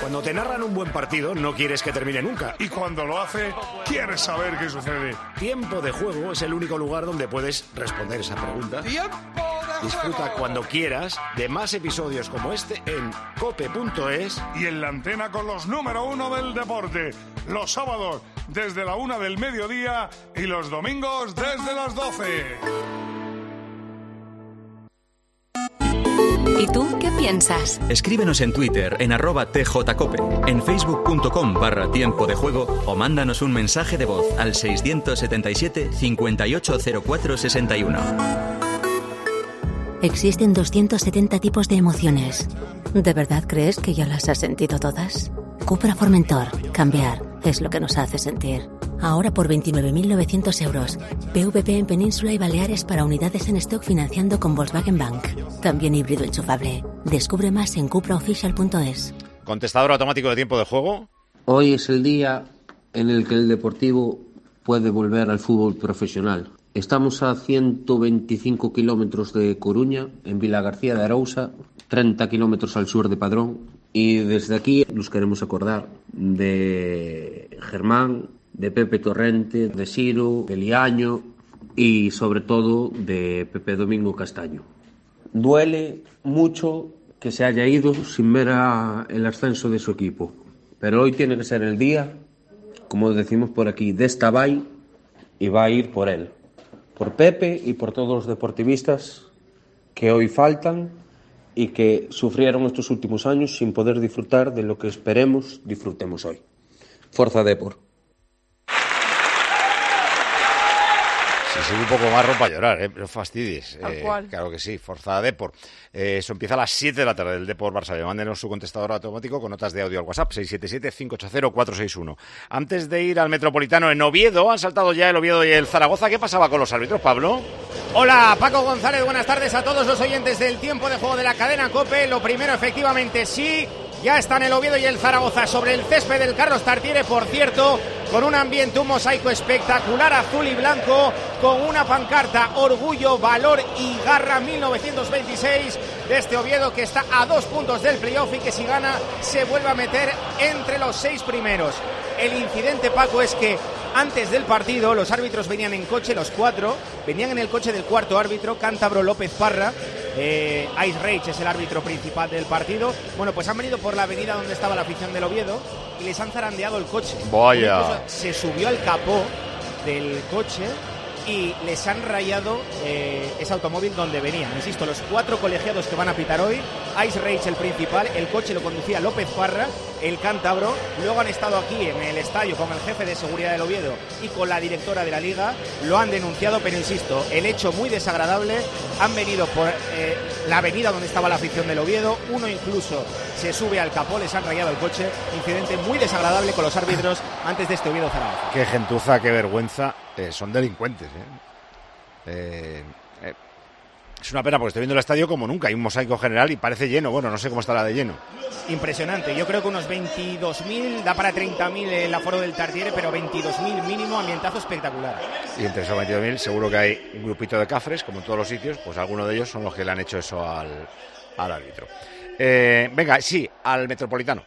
Cuando te narran un buen partido, no quieres que termine nunca. Y cuando lo hace, quieres saber qué sucede. Tiempo de Juego es el único lugar donde puedes responder esa pregunta. Disfruta cuando quieras de más episodios como este en cope.es y en la antena con los número 1 del deporte. Los sábados desde la 1 del mediodía y los domingos desde las 12. ¿Y tú qué piensas? Escríbenos en Twitter en @tjcope, en facebook.com/tiempo de juego o mándanos un mensaje de voz al 677 580461. Existen 270 tipos de emociones. ¿De verdad crees que ya las has sentido todas? Cupra Formentor. Cambiar es lo que nos hace sentir. Ahora por 29.900 euros. PVP en Península y Baleares para unidades en stock financiando con Volkswagen Bank. También híbrido enchufable. Descubre más en cupraofficial.es. Contestador automático de Tiempo de Juego. Hoy es el día en el que el Deportivo puede volver al fútbol profesional. Estamos a 125 kilómetros de Coruña, en Vilagarcía de Arousa, 30 kilómetros al sur de Padrón. Y desde aquí nos queremos acordar de Germán, de Pepe Torrente, de Siro, de Liaño y sobre todo de Pepe Domingo Castaño. Duele mucho que se haya ido sin ver el ascenso de su equipo, pero hoy tiene que ser el día, como decimos por aquí, de esta vai, y va a ir por él, por Pepe y por todos los deportivistas que hoy faltan y que sufrieron estos últimos años sin poder disfrutar de lo que esperemos disfrutemos hoy. Forza Depor. Sí, un poco marro para llorar, no fastidies. Tal cual. Claro que sí, Forza Depor. Eso empieza a las 7 de la tarde, el Depor Barça. Mándenos su contestador automático con notas de audio al WhatsApp, 677-580-461. Antes de ir al Metropolitano en Oviedo, han saltado ya el Oviedo y el Zaragoza. ¿Qué pasaba con los árbitros, Pablo? Hola, Paco González, buenas tardes a todos los oyentes del Tiempo de Juego de la cadena COPE. Lo primero, efectivamente, sí, ya están el Oviedo y el Zaragoza sobre el césped del Carlos Tartiere, por cierto, con un ambiente, un mosaico espectacular, azul y blanco, con una pancarta Orgullo, Valor y Garra 1926 de este Oviedo, que está a 2 puntos del playoff y que si gana se vuelve a meter entre los 6 primeros. El incidente, Paco, es que antes del partido los árbitros venían en coche, los 4, venían en el coche del cuarto árbitro, cántabro López Parra. Ice Rage es el árbitro principal del partido. Bueno, pues han venido por la avenida donde estaba la afición del Oviedo y les han zarandeado el coche. Vaya. Se subió al capó del coche y les han rayado ese automóvil donde venían. Insisto, los 4 colegiados que van a pitar hoy, Ice Rage el principal, el coche lo conducía López Parra, el cántabro. Luego han estado aquí en el estadio con el jefe de seguridad del Oviedo y con la directora de la Liga, lo han denunciado, pero insisto, el hecho muy desagradable. Han venido por la avenida donde estaba la afición del Oviedo, uno incluso se sube al capó, les han rayado el coche. Incidente muy desagradable con los árbitros antes de este Oviedo Zaragoza. Qué gentuza, qué vergüenza. Son delincuentes, Es una pena porque estoy viendo el estadio como nunca. Hay un mosaico general y parece lleno. Bueno, no sé cómo estará de lleno. Impresionante. Yo creo que unos 22.000, da para 30.000 el aforo del Tartiere, pero 22.000 mínimo, ambientazo espectacular. Y entre esos 22.000 seguro que hay un grupito de cafres, como en todos los sitios, pues algunos de ellos son los que le han hecho eso al árbitro. Venga, sí, al Metropolitano.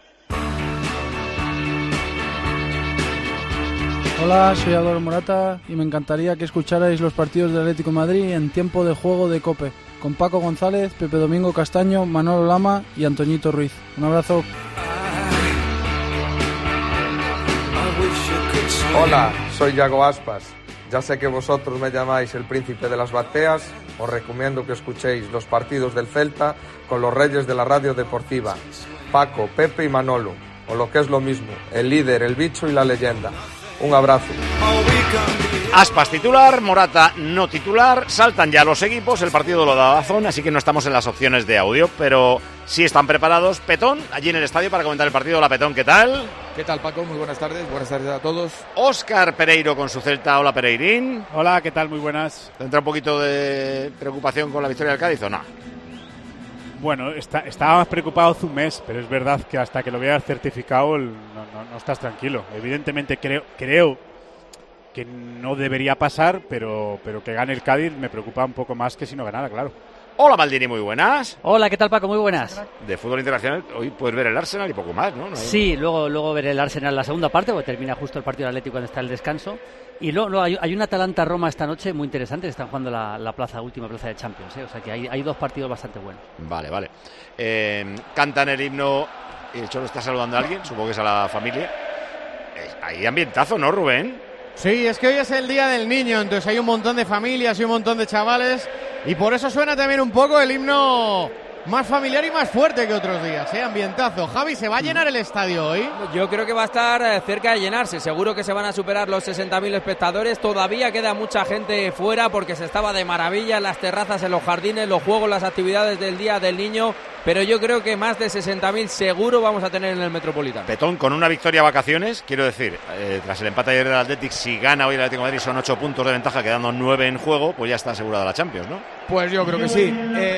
Hola, soy Álvaro Morata y me encantaría que escucharais los partidos del Atlético de Madrid en Tiempo de Juego de COPE, con Paco González, Pepe Domingo Castaño, Manolo Lama y Antoñito Ruiz. Un abrazo. Hola, soy Yago Aspas. Ya sé que vosotros me llamáis el príncipe de las bateas. Os recomiendo que escuchéis los partidos del Celta con los reyes de la radio deportiva, Paco, Pepe y Manolo, o lo que es lo mismo, el líder, el bicho y la leyenda. Un abrazo. Aspas titular, Morata no titular, saltan ya los equipos, el partido lo da Dazón, así que no estamos en las opciones de audio, pero sí están preparados. Petón, allí en el estadio para comentar el partido. Hola Petón, ¿qué tal? ¿Qué tal, Paco? Muy buenas tardes a todos. Óscar Pereiro con su Celta. Hola Pereirín. Hola, ¿qué tal? Muy buenas. ¿Te entra un poquito de preocupación con la victoria del Cádiz o no? Bueno, estaba más preocupado hace un mes, pero es verdad que hasta que lo veas certificado no estás tranquilo. Evidentemente creo que no debería pasar, pero que gane el Cádiz me preocupa un poco más que si no ganara, claro. Hola Maldini, muy buenas. Hola, ¿qué tal Paco? Muy buenas. De fútbol internacional, hoy puedes ver el Arsenal y poco más, ¿no? Sí, luego veré el Arsenal la segunda parte, porque termina justo el partido del Atlético cuando está el descanso. Y luego hay una Atalanta-Roma esta noche muy interesante, están jugando la última plaza de Champions, ¿eh? O sea que hay dos partidos bastante buenos. Vale. Cantan el himno y el Cholo está saludando a alguien, supongo que es a la familia. Hay ambientazo, ¿no, Rubén? Sí, es que hoy es el Día del Niño, entonces hay un montón de familias y un montón de chavales y por eso suena también un poco el himno más familiar y más fuerte que otros días, ambientazo. Javi, ¿se va a llenar el estadio hoy? Yo creo que va a estar cerca de llenarse, seguro que se van a superar los 60.000 espectadores, todavía queda mucha gente fuera porque se estaba de maravilla en las terrazas, en los jardines, los juegos, las actividades del Día del Niño, pero yo creo que más de 60.000 seguro vamos a tener en el Metropolitano. Petón, con una victoria a vacaciones, quiero decir, tras el empate ayer del Athletic, si gana hoy el Atlético de Madrid son 8 puntos de ventaja, quedando 9 en juego, pues ya está asegurada la Champions, ¿no? Pues yo creo que sí.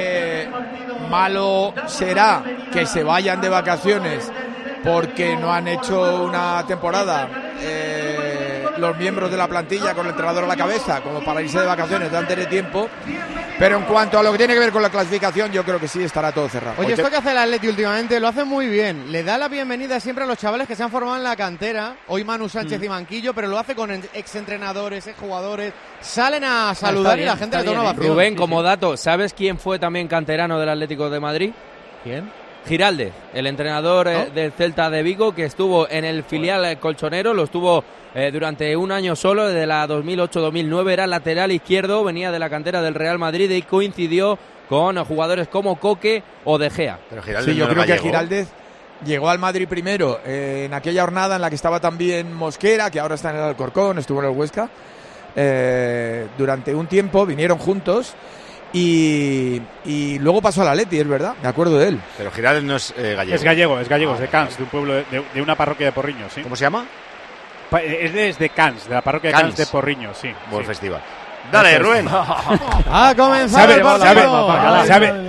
Malo será que se vayan de vacaciones porque no han hecho una temporada los miembros de la plantilla con el entrenador a la cabeza como para irse de vacaciones antes de tiempo, pero en cuanto a lo que tiene que ver con la clasificación yo creo que sí estará todo cerrado. Oye, esto que hace el Atleti últimamente lo hace muy bien, le da la bienvenida siempre a los chavales que se han formado en la cantera, hoy Manu Sánchez y Manquillo, pero lo hace con exentrenadores, exjugadores, salen a saludar y la gente le toma ovación. Rubén, como dato, ¿sabes quién fue también canterano del Atlético de Madrid? ¿Quién? Giraldez, el entrenador del Celta de Vigo, que estuvo en el filial colchonero, lo estuvo durante un año solo, desde la 2008-2009, era lateral izquierdo, venía de la cantera del Real Madrid y coincidió con jugadores como Coque o De Gea. Pero Giraldez sí, yo creo que Giraldez llegó al Madrid primero en aquella jornada en la que estaba también Mosquera, que ahora está en el Alcorcón, estuvo en el Huesca, durante un tiempo vinieron juntos. Y luego pasó al Atleti, es verdad, me acuerdo de él. Pero Giraldez no es gallego. Es gallego, es de Cans, de un pueblo, de una parroquia de Porriño, sí. ¿Cómo se llama? Es de Cans, de la parroquia de Cans de Porriño, sí. Buen festival. Dale, Rubén. Ha comenzado el partido.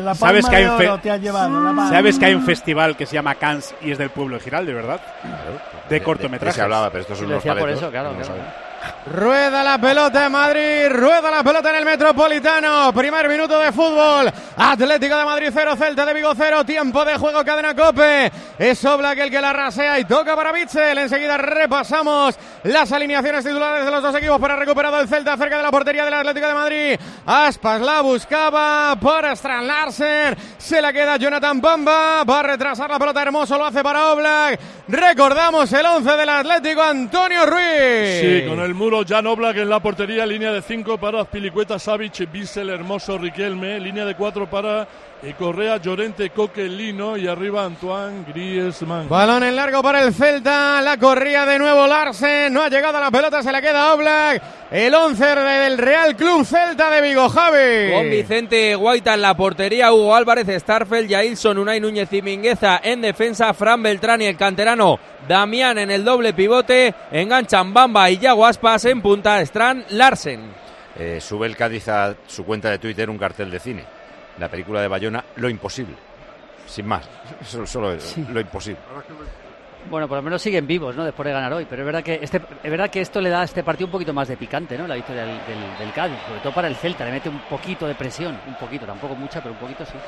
¿Sabes que hay un festival que se llama Cans y es del pueblo de Giraldez, verdad? Claro. De cortometrajes. Se hablaba, pero estos son unos paletos. Por eso, claro. Rueda la pelota en Madrid, rueda la pelota en el Metropolitano. Primer minuto de fútbol. Atlético de Madrid 0, Celta de Vigo 0. Tiempo de juego, Cadena COPE. Es Oblak el que la rasea y toca para Bitzel. Enseguida repasamos las alineaciones titulares de los dos equipos para recuperado el Celta cerca de la portería del Atlético de Madrid. Aspas la buscaba para Strand Larsen. Se la queda Jonathan Bamba. Va a retrasar la pelota, Hermoso lo hace para Oblak. Recordamos el 11 del Atlético, Antonio Ruiz. Sí, con el muro Jan Oblak en la portería, línea de 5 para Azpilicueta, Savic, Bitzel, Hermoso, Riquelme, línea de 4 para Correa, Llorente, Coque, Lino y arriba Antoine Griezmann. Balón en largo para el Celta, la corría de nuevo Larsen, no ha llegado a la pelota, se la queda Oblak. El 11 del Real Club Celta de Vigo, Javi. Con Vicente Guaita en la portería, Hugo Álvarez, Starfel, Yailson, Unai Núñez y Mingueza en defensa, Fran Beltrán y el canterano Damián en el doble pivote, enganchan Bamba y Yago Aspas en punta, Strand Larsen. Sube el Cádiz a su cuenta de Twitter un cartel de cine, la película de Bayona, Lo Imposible, sin más, solo sí. Lo imposible. Bueno, por lo menos siguen vivos, ¿no? Después de ganar hoy, pero es verdad que esto le da a este partido un poquito más de picante, ¿no? La victoria del Cádiz, sobre todo para el Celta, le mete un poquito de presión, un poquito, tampoco mucha, pero un poquito sí.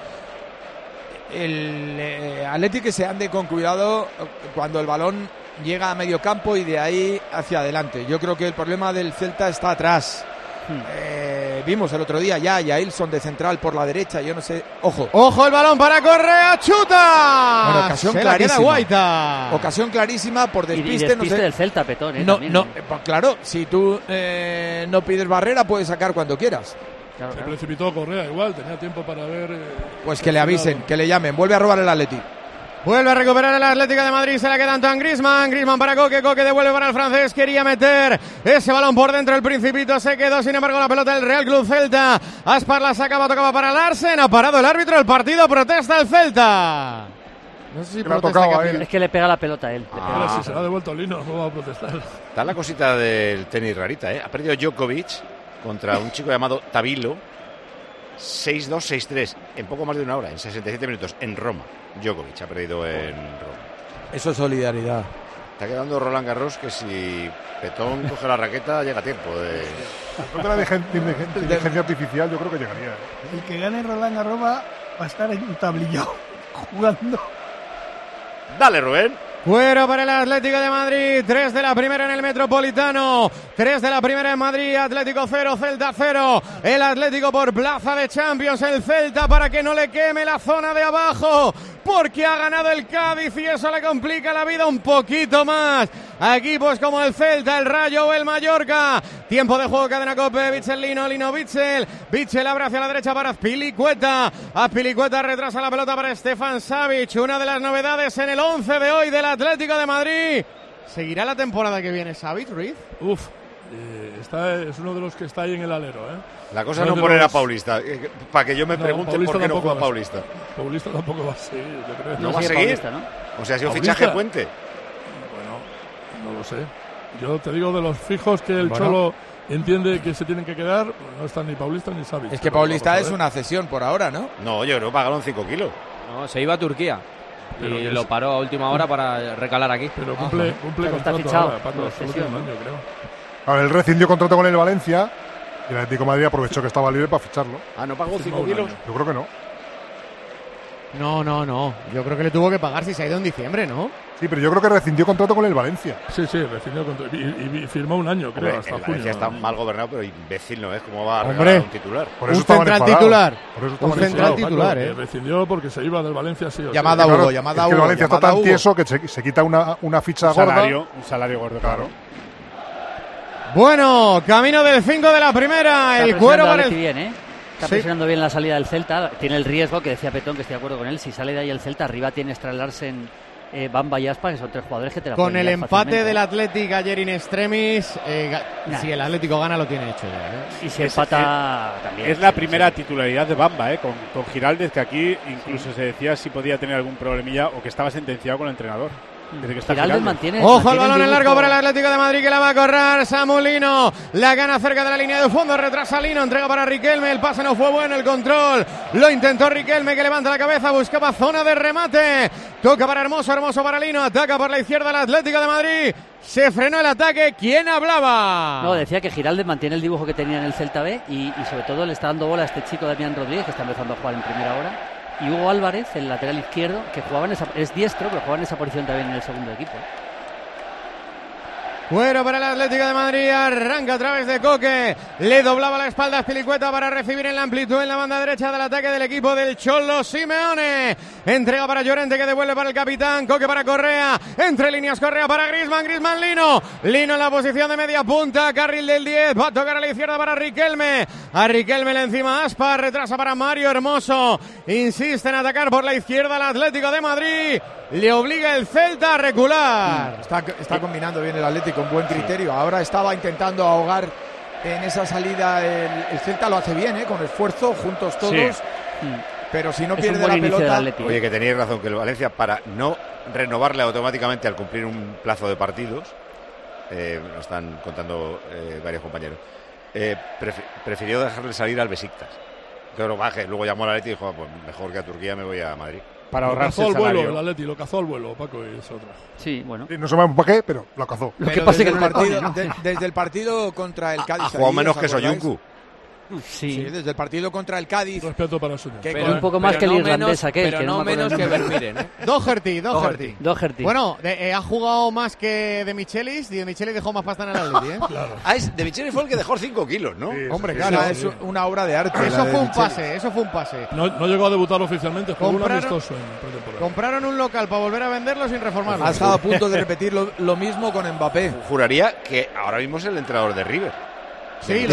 El Atlético que se ande con cuidado cuando el balón llega a medio campo y de ahí hacia adelante. Yo creo que el problema del Celta está atrás. Vimos el otro día ya Yailson de central por la derecha, yo no sé. Ojo el balón para Correa, chuta. Bueno, ocasión clarísima. Ocasión clarísima por despiste. Y despiste del Celta, Petón. Pues claro, si tú no pides barrera puedes sacar cuando quieras. Claro. Se precipitó Correa igual, tenía tiempo para ver. Pues que le avisen, que le llamen. Vuelve a robar el Atleti. Vuelve a recuperar el Atlético de Madrid, se la queda Antoine Griezmann. Griezmann para Coque, Coque devuelve para el francés. Quería meter ese balón por dentro, el Principito se quedó, sin embargo la pelota del Real Club Celta. Aspar la sacaba, tocaba para Larsen, ha parado el árbitro, el partido, protesta el Celta. No sé si protesta a él. Es que le pega la pelota a él. Si se la ha devuelto Lino, no va a protestar. Está la cosita del tenis rarita, ¿eh? Ha perdido Djokovic contra un chico llamado Tabilo 6-2, 6-3 en poco más de una hora, en 67 minutos, en Roma. Djokovic ha perdido en Roma. Eso es solidaridad. Está quedando Roland Garros que si Petón coge la raqueta llega a tiempo de... Con la inteligencia artificial yo creo que llegaría. El que gane Roland Garros va a estar en un tablillado jugando. Dale, Rubén. Fuera para el Atlético de Madrid, 3 de la primera en el Metropolitano, 3 de la primera en Madrid, Atlético 0, Celta 0, el Atlético por plaza de Champions, el Celta para que no le queme la zona de abajo, porque ha ganado el Cádiz y eso le complica la vida un poquito más a equipos como el Celta, el Rayo o el Mallorca. Tiempo de juego, cadena COPE, Bitzel Lino Bitzel, Bitzel abre hacia la derecha para Azpilicueta, Azpilicueta retrasa la pelota para Stefan Savic, una de las novedades en el 11 de hoy del Atlético de Madrid. ¿Seguirá la temporada que viene Savic, Ruiz? Es uno de los que está ahí en el alero, La cosa es no poner a Paulista, para que yo me pregunte por qué no juega Paulista. Paulista tampoco va a seguir, yo creo. ¿No va a seguir? Paulista, ¿no? O sea, ha sido fichaje Puente. Bueno, no lo sé. Yo te digo de los fijos que el Cholo entiende que se tienen que quedar, no están ni Paulista ni Savic. Es que Paulista es una cesión por ahora, ¿no? No, yo creo que pagaron 5 kilos. No, se iba a Turquía. Pero y lo paró a última hora para recalar aquí. Pero cumple contrato está fichado. Ahora, Paco, solo tiene un año, creo. A ver, él rescindió contrato con el Valencia y el Atlético de Madrid aprovechó que estaba libre para ficharlo. ¿No pagó 5 kilos? Yo creo que no. No. Yo creo que le tuvo que pagar si se ha ido en diciembre, ¿no? Sí, pero yo creo que rescindió contrato con el Valencia. Sí, rescindió contrato. Y firmó un año, creo, hasta junio. Valencia está mal gobernado, pero imbécil no es. ¿Cómo va a regalar un titular? Por eso un central titular. Un central titular, rescindió porque se iba del Valencia, sí. Llamada Hugo, llamada Hugo. Es que el Valencia está tan tieso que se quita una ficha gorda. Un salario gordo, claro. Bueno, camino del 5 de la primera. Está el cuero para el... bien, Está presionando bien la salida del Celta. Tiene el riesgo que decía Petón, que estoy de acuerdo con él. Si sale de ahí el Celta, arriba tiene Strand Larsen, Bamba y Aspas, que son 3 jugadores que te la con el empate del Atlético Athletic ayer in extremis, si el Atlético gana lo tiene hecho ya. Y si empata también. Es la primera titularidad de Bamba, con Giraldez, que aquí incluso se decía si podía tener algún problemilla o que estaba sentenciado con el entrenador. Giraldez mantiene. Ojo al balón en largo para el Atlético de Madrid, que la va a correr Samu Lino. La gana cerca de la línea de fondo, retrasa Lino, entrega para Riquelme. El pase no fue bueno, el control lo intentó Riquelme, que levanta la cabeza, buscaba zona de remate. Toca para Hermoso para Lino, ataca por la izquierda el Atlético de Madrid. Se frenó el ataque. ¿Quién hablaba? No, decía que Giraldez mantiene el dibujo que tenía en el Celta B y sobre todo le está dando bola a este chico Damián Rodríguez, que está empezando a jugar en primera hora. Y Hugo Álvarez, el lateral izquierdo, que jugaba es diestro, pero jugaba en esa posición también en el segundo equipo. Bueno, para el Atlético de Madrid, arranca a través de Coque, le doblaba la espalda a Azpilicueta para recibir en la amplitud en la banda derecha del ataque del equipo del Cholo Simeone. Entrega para Llorente, que devuelve para el capitán, Coque para Correa, entre líneas Correa para Griezmann Lino en la posición de media punta, carril del 10, va a tocar a la izquierda para Riquelme, a Riquelme le encima Aspas, retrasa para Mario Hermoso, insiste en atacar por la izquierda el Atlético de Madrid, le obliga el Celta a recular. Está combinando bien el Atlético con buen criterio. Ahora estaba intentando ahogar en esa salida el Celta, lo hace bien, con esfuerzo, juntos todos. Sí. Pero si no pierde la pelota... Oye, que teníais razón, que el Valencia, para no renovarle automáticamente al cumplir un plazo de partidos, lo están contando varios compañeros, prefirió dejarle salir al Besiktas. Que lo baje, luego llamó al Atleti y dijo, pues mejor que a Turquía me voy a Madrid. Para ahorrarse el salario. vuelo, el Atleti lo cazó al vuelo, Paco, y es otra. Sí, bueno. Sí, no se me para qué, pero lo cazó. Lo que pasa es que desde el partido contra el Cádiz... Ha jugado menos que Soyuncu. Sí, desde el partido contra el Cádiz. Respeto para su un poco más que el irlandés aquel. Pero no menos que Vermiren. Doherty. Bueno, ha jugado más que De Michelis. Y De Michelis dejó más pasta en el Atleti, Claro. De Michelis fue el que dejó 5 kilos, ¿no? Sí, hombre, claro, es una obra de arte. Eso fue un pase. No llegó a debutar oficialmente, fue un amistoso en pretemporada. Compraron un local para volver a venderlo sin reformarlo. Ha estado a punto de repetir lo mismo con Mbappé. Juraría que ahora mismo es el entrenador de River. Sí.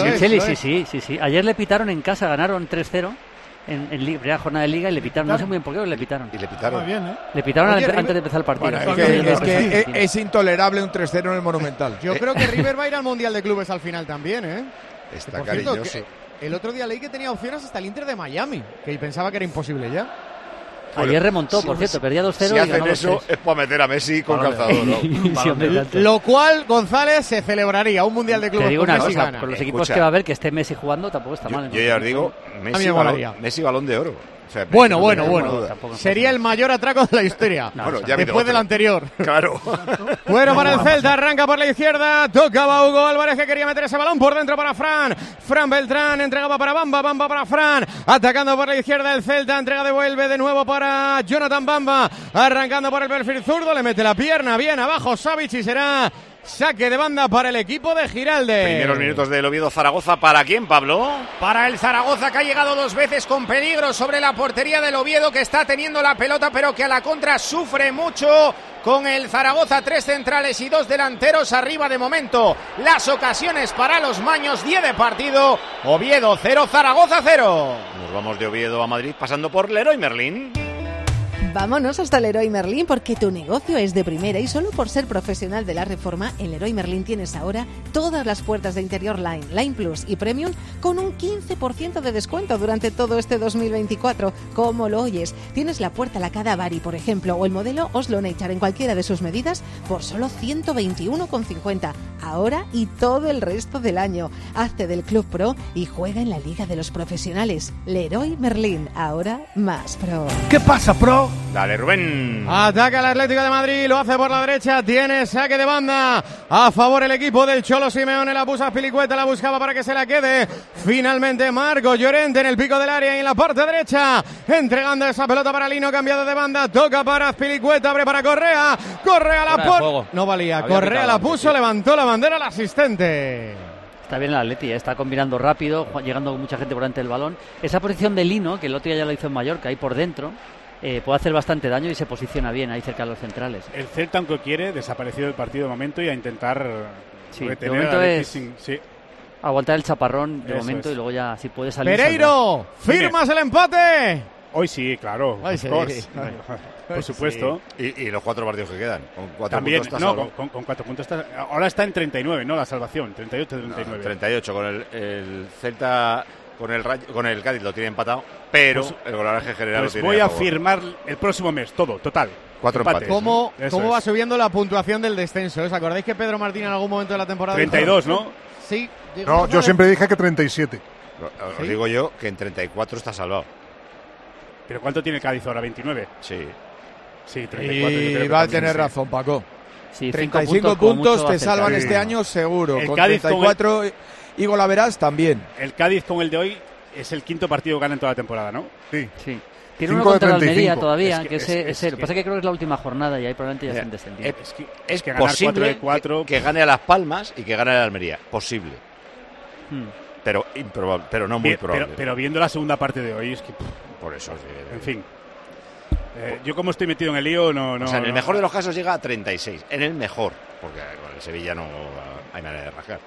Ayer le pitaron en casa, ganaron 3-0 en primera jornada de Liga y le pitaron. No sé muy bien por qué, pero le pitaron. Y le pitaron. Bien, Le pitaron antes de empezar el partido. Bueno, es intolerable un 3-0 en el Monumental. Yo creo que River va a ir al Mundial de Clubes al final también, Está cariñoso. El otro día leí que tenía opciones hasta el Inter de Miami, que pensaba que era imposible ya. Ayer remontó, por cierto, perdía 2-0 si y hacen eso es para meter a Messi con calzador, ¿no? Lo cual, González, se celebraría un Mundial de Clubes. Te digo una Messi cosa, gana. con los equipos que va a haber, que esté Messi jugando tampoco está mal. Yo ya os digo, Messi balón de oro. Bueno. Sería el mayor atraco de la historia. Después del anterior. Claro. Bueno, para el Celta, arranca por la izquierda. Tocaba Hugo Álvarez, que quería meter ese balón por dentro para Fran. Fran Beltrán entregaba para Bamba para Fran. Atacando por la izquierda el Celta. Entrega, devuelve de nuevo para Jonathan Bamba. Arrancando por el perfil zurdo. Le mete la pierna bien abajo Savic y será saque de banda para el equipo de Giralde. Primeros minutos del Oviedo-Zaragoza. ¿Para quién, Pablo? Para el Zaragoza, que ha llegado 2 veces con peligro sobre la portería del Oviedo, que está teniendo la pelota, pero que a la contra sufre mucho. Con el Zaragoza, 3 centrales y 2 delanteros arriba de momento. Las ocasiones para los maños, 10 de partido. Oviedo 0, Zaragoza 0. Nos vamos de Oviedo a Madrid pasando por Leroy Merlin. Vámonos hasta Leroy Merlin, porque tu negocio es de primera y solo por ser profesional de la reforma, en Leroy Merlin tienes ahora todas las puertas de interior Line, Line Plus y Premium con un 15% de descuento durante todo este 2024. ¿Cómo lo oyes? Tienes la puerta lacada Bari, por ejemplo, o el modelo Oslo Nature en cualquiera de sus medidas por solo 121,50 ahora y todo el resto del año. Hazte del Club Pro y juega en la Liga de los Profesionales. Leroy Merlin, ahora más pro. ¿Qué pasa, pro? Dale, Rubén. Ataca el Atlético de Madrid, lo hace por la derecha, tiene saque de banda a favor el equipo del Cholo Simeone. La puso a Pilicueta, la buscaba para que se la quede. Finalmente Marco Llorente en el pico del área y en la parte derecha, entregando esa pelota para Lino, cambiado de banda, toca para Azpilicueta, abre para Correa la puso, no valía, Correa la puso, levantó la bandera al asistente. Está bien el Atleti, está combinando rápido, llegando con mucha gente por delante del balón. Esa posición de Lino, que el otro día ya lo hizo en Mallorca, ahí por dentro, puede hacer bastante daño y se posiciona bien ahí cerca de los centrales. El Celta, aunque quiere, desaparecido del partido de momento y a intentar de momento es aguantar el chaparrón de momento y luego ya si puede salir. Pereiro, ¿firmas el empate? Hoy sí, claro. Hoy sí. Por supuesto. Sí. Y los 4 partidos que quedan. Con 4 también, puntos con 4 puntos está. Ahora está en 39, ¿no? La salvación, 38-39. 38 con el Celta. Con el Cádiz lo tiene empatado, pero el golaje general lo tiene voy a firmar el próximo mes, todo, total. 4 empates. ¿Cómo va subiendo la puntuación del descenso? ¿Os acordáis que Pedro Martín en algún momento de la temporada 32, dijo, ¿no? Sí. No, yo siempre dije que 37. Os digo yo que en 34 está salvado. ¿Pero cuánto tiene el Cádiz ahora? ¿29? Sí. Sí, 34. Y va a tener razón, Paco. Sí, 35 puntos te salvan este año seguro. El con Cádiz 34 y Golaveras también. El Cádiz con el de hoy es el 5º partido que gana en toda la temporada, ¿no? Sí. Tiene uno contra la Almería todavía, que es lo que pasa es que creo que es la última jornada y ahí probablemente ya se han descendido. Es que ganar posible 4 de 4. Que gane a Las Palmas y que gane a la Almería. Posible. Pero improbable, pero no muy probable. Pero viendo la segunda parte de hoy es que... Por eso. En fin. Yo como estoy metido en el lío, no... O sea, en el mejor de los casos llega a 36. En el mejor. Porque con el Sevilla no hay manera de rascar.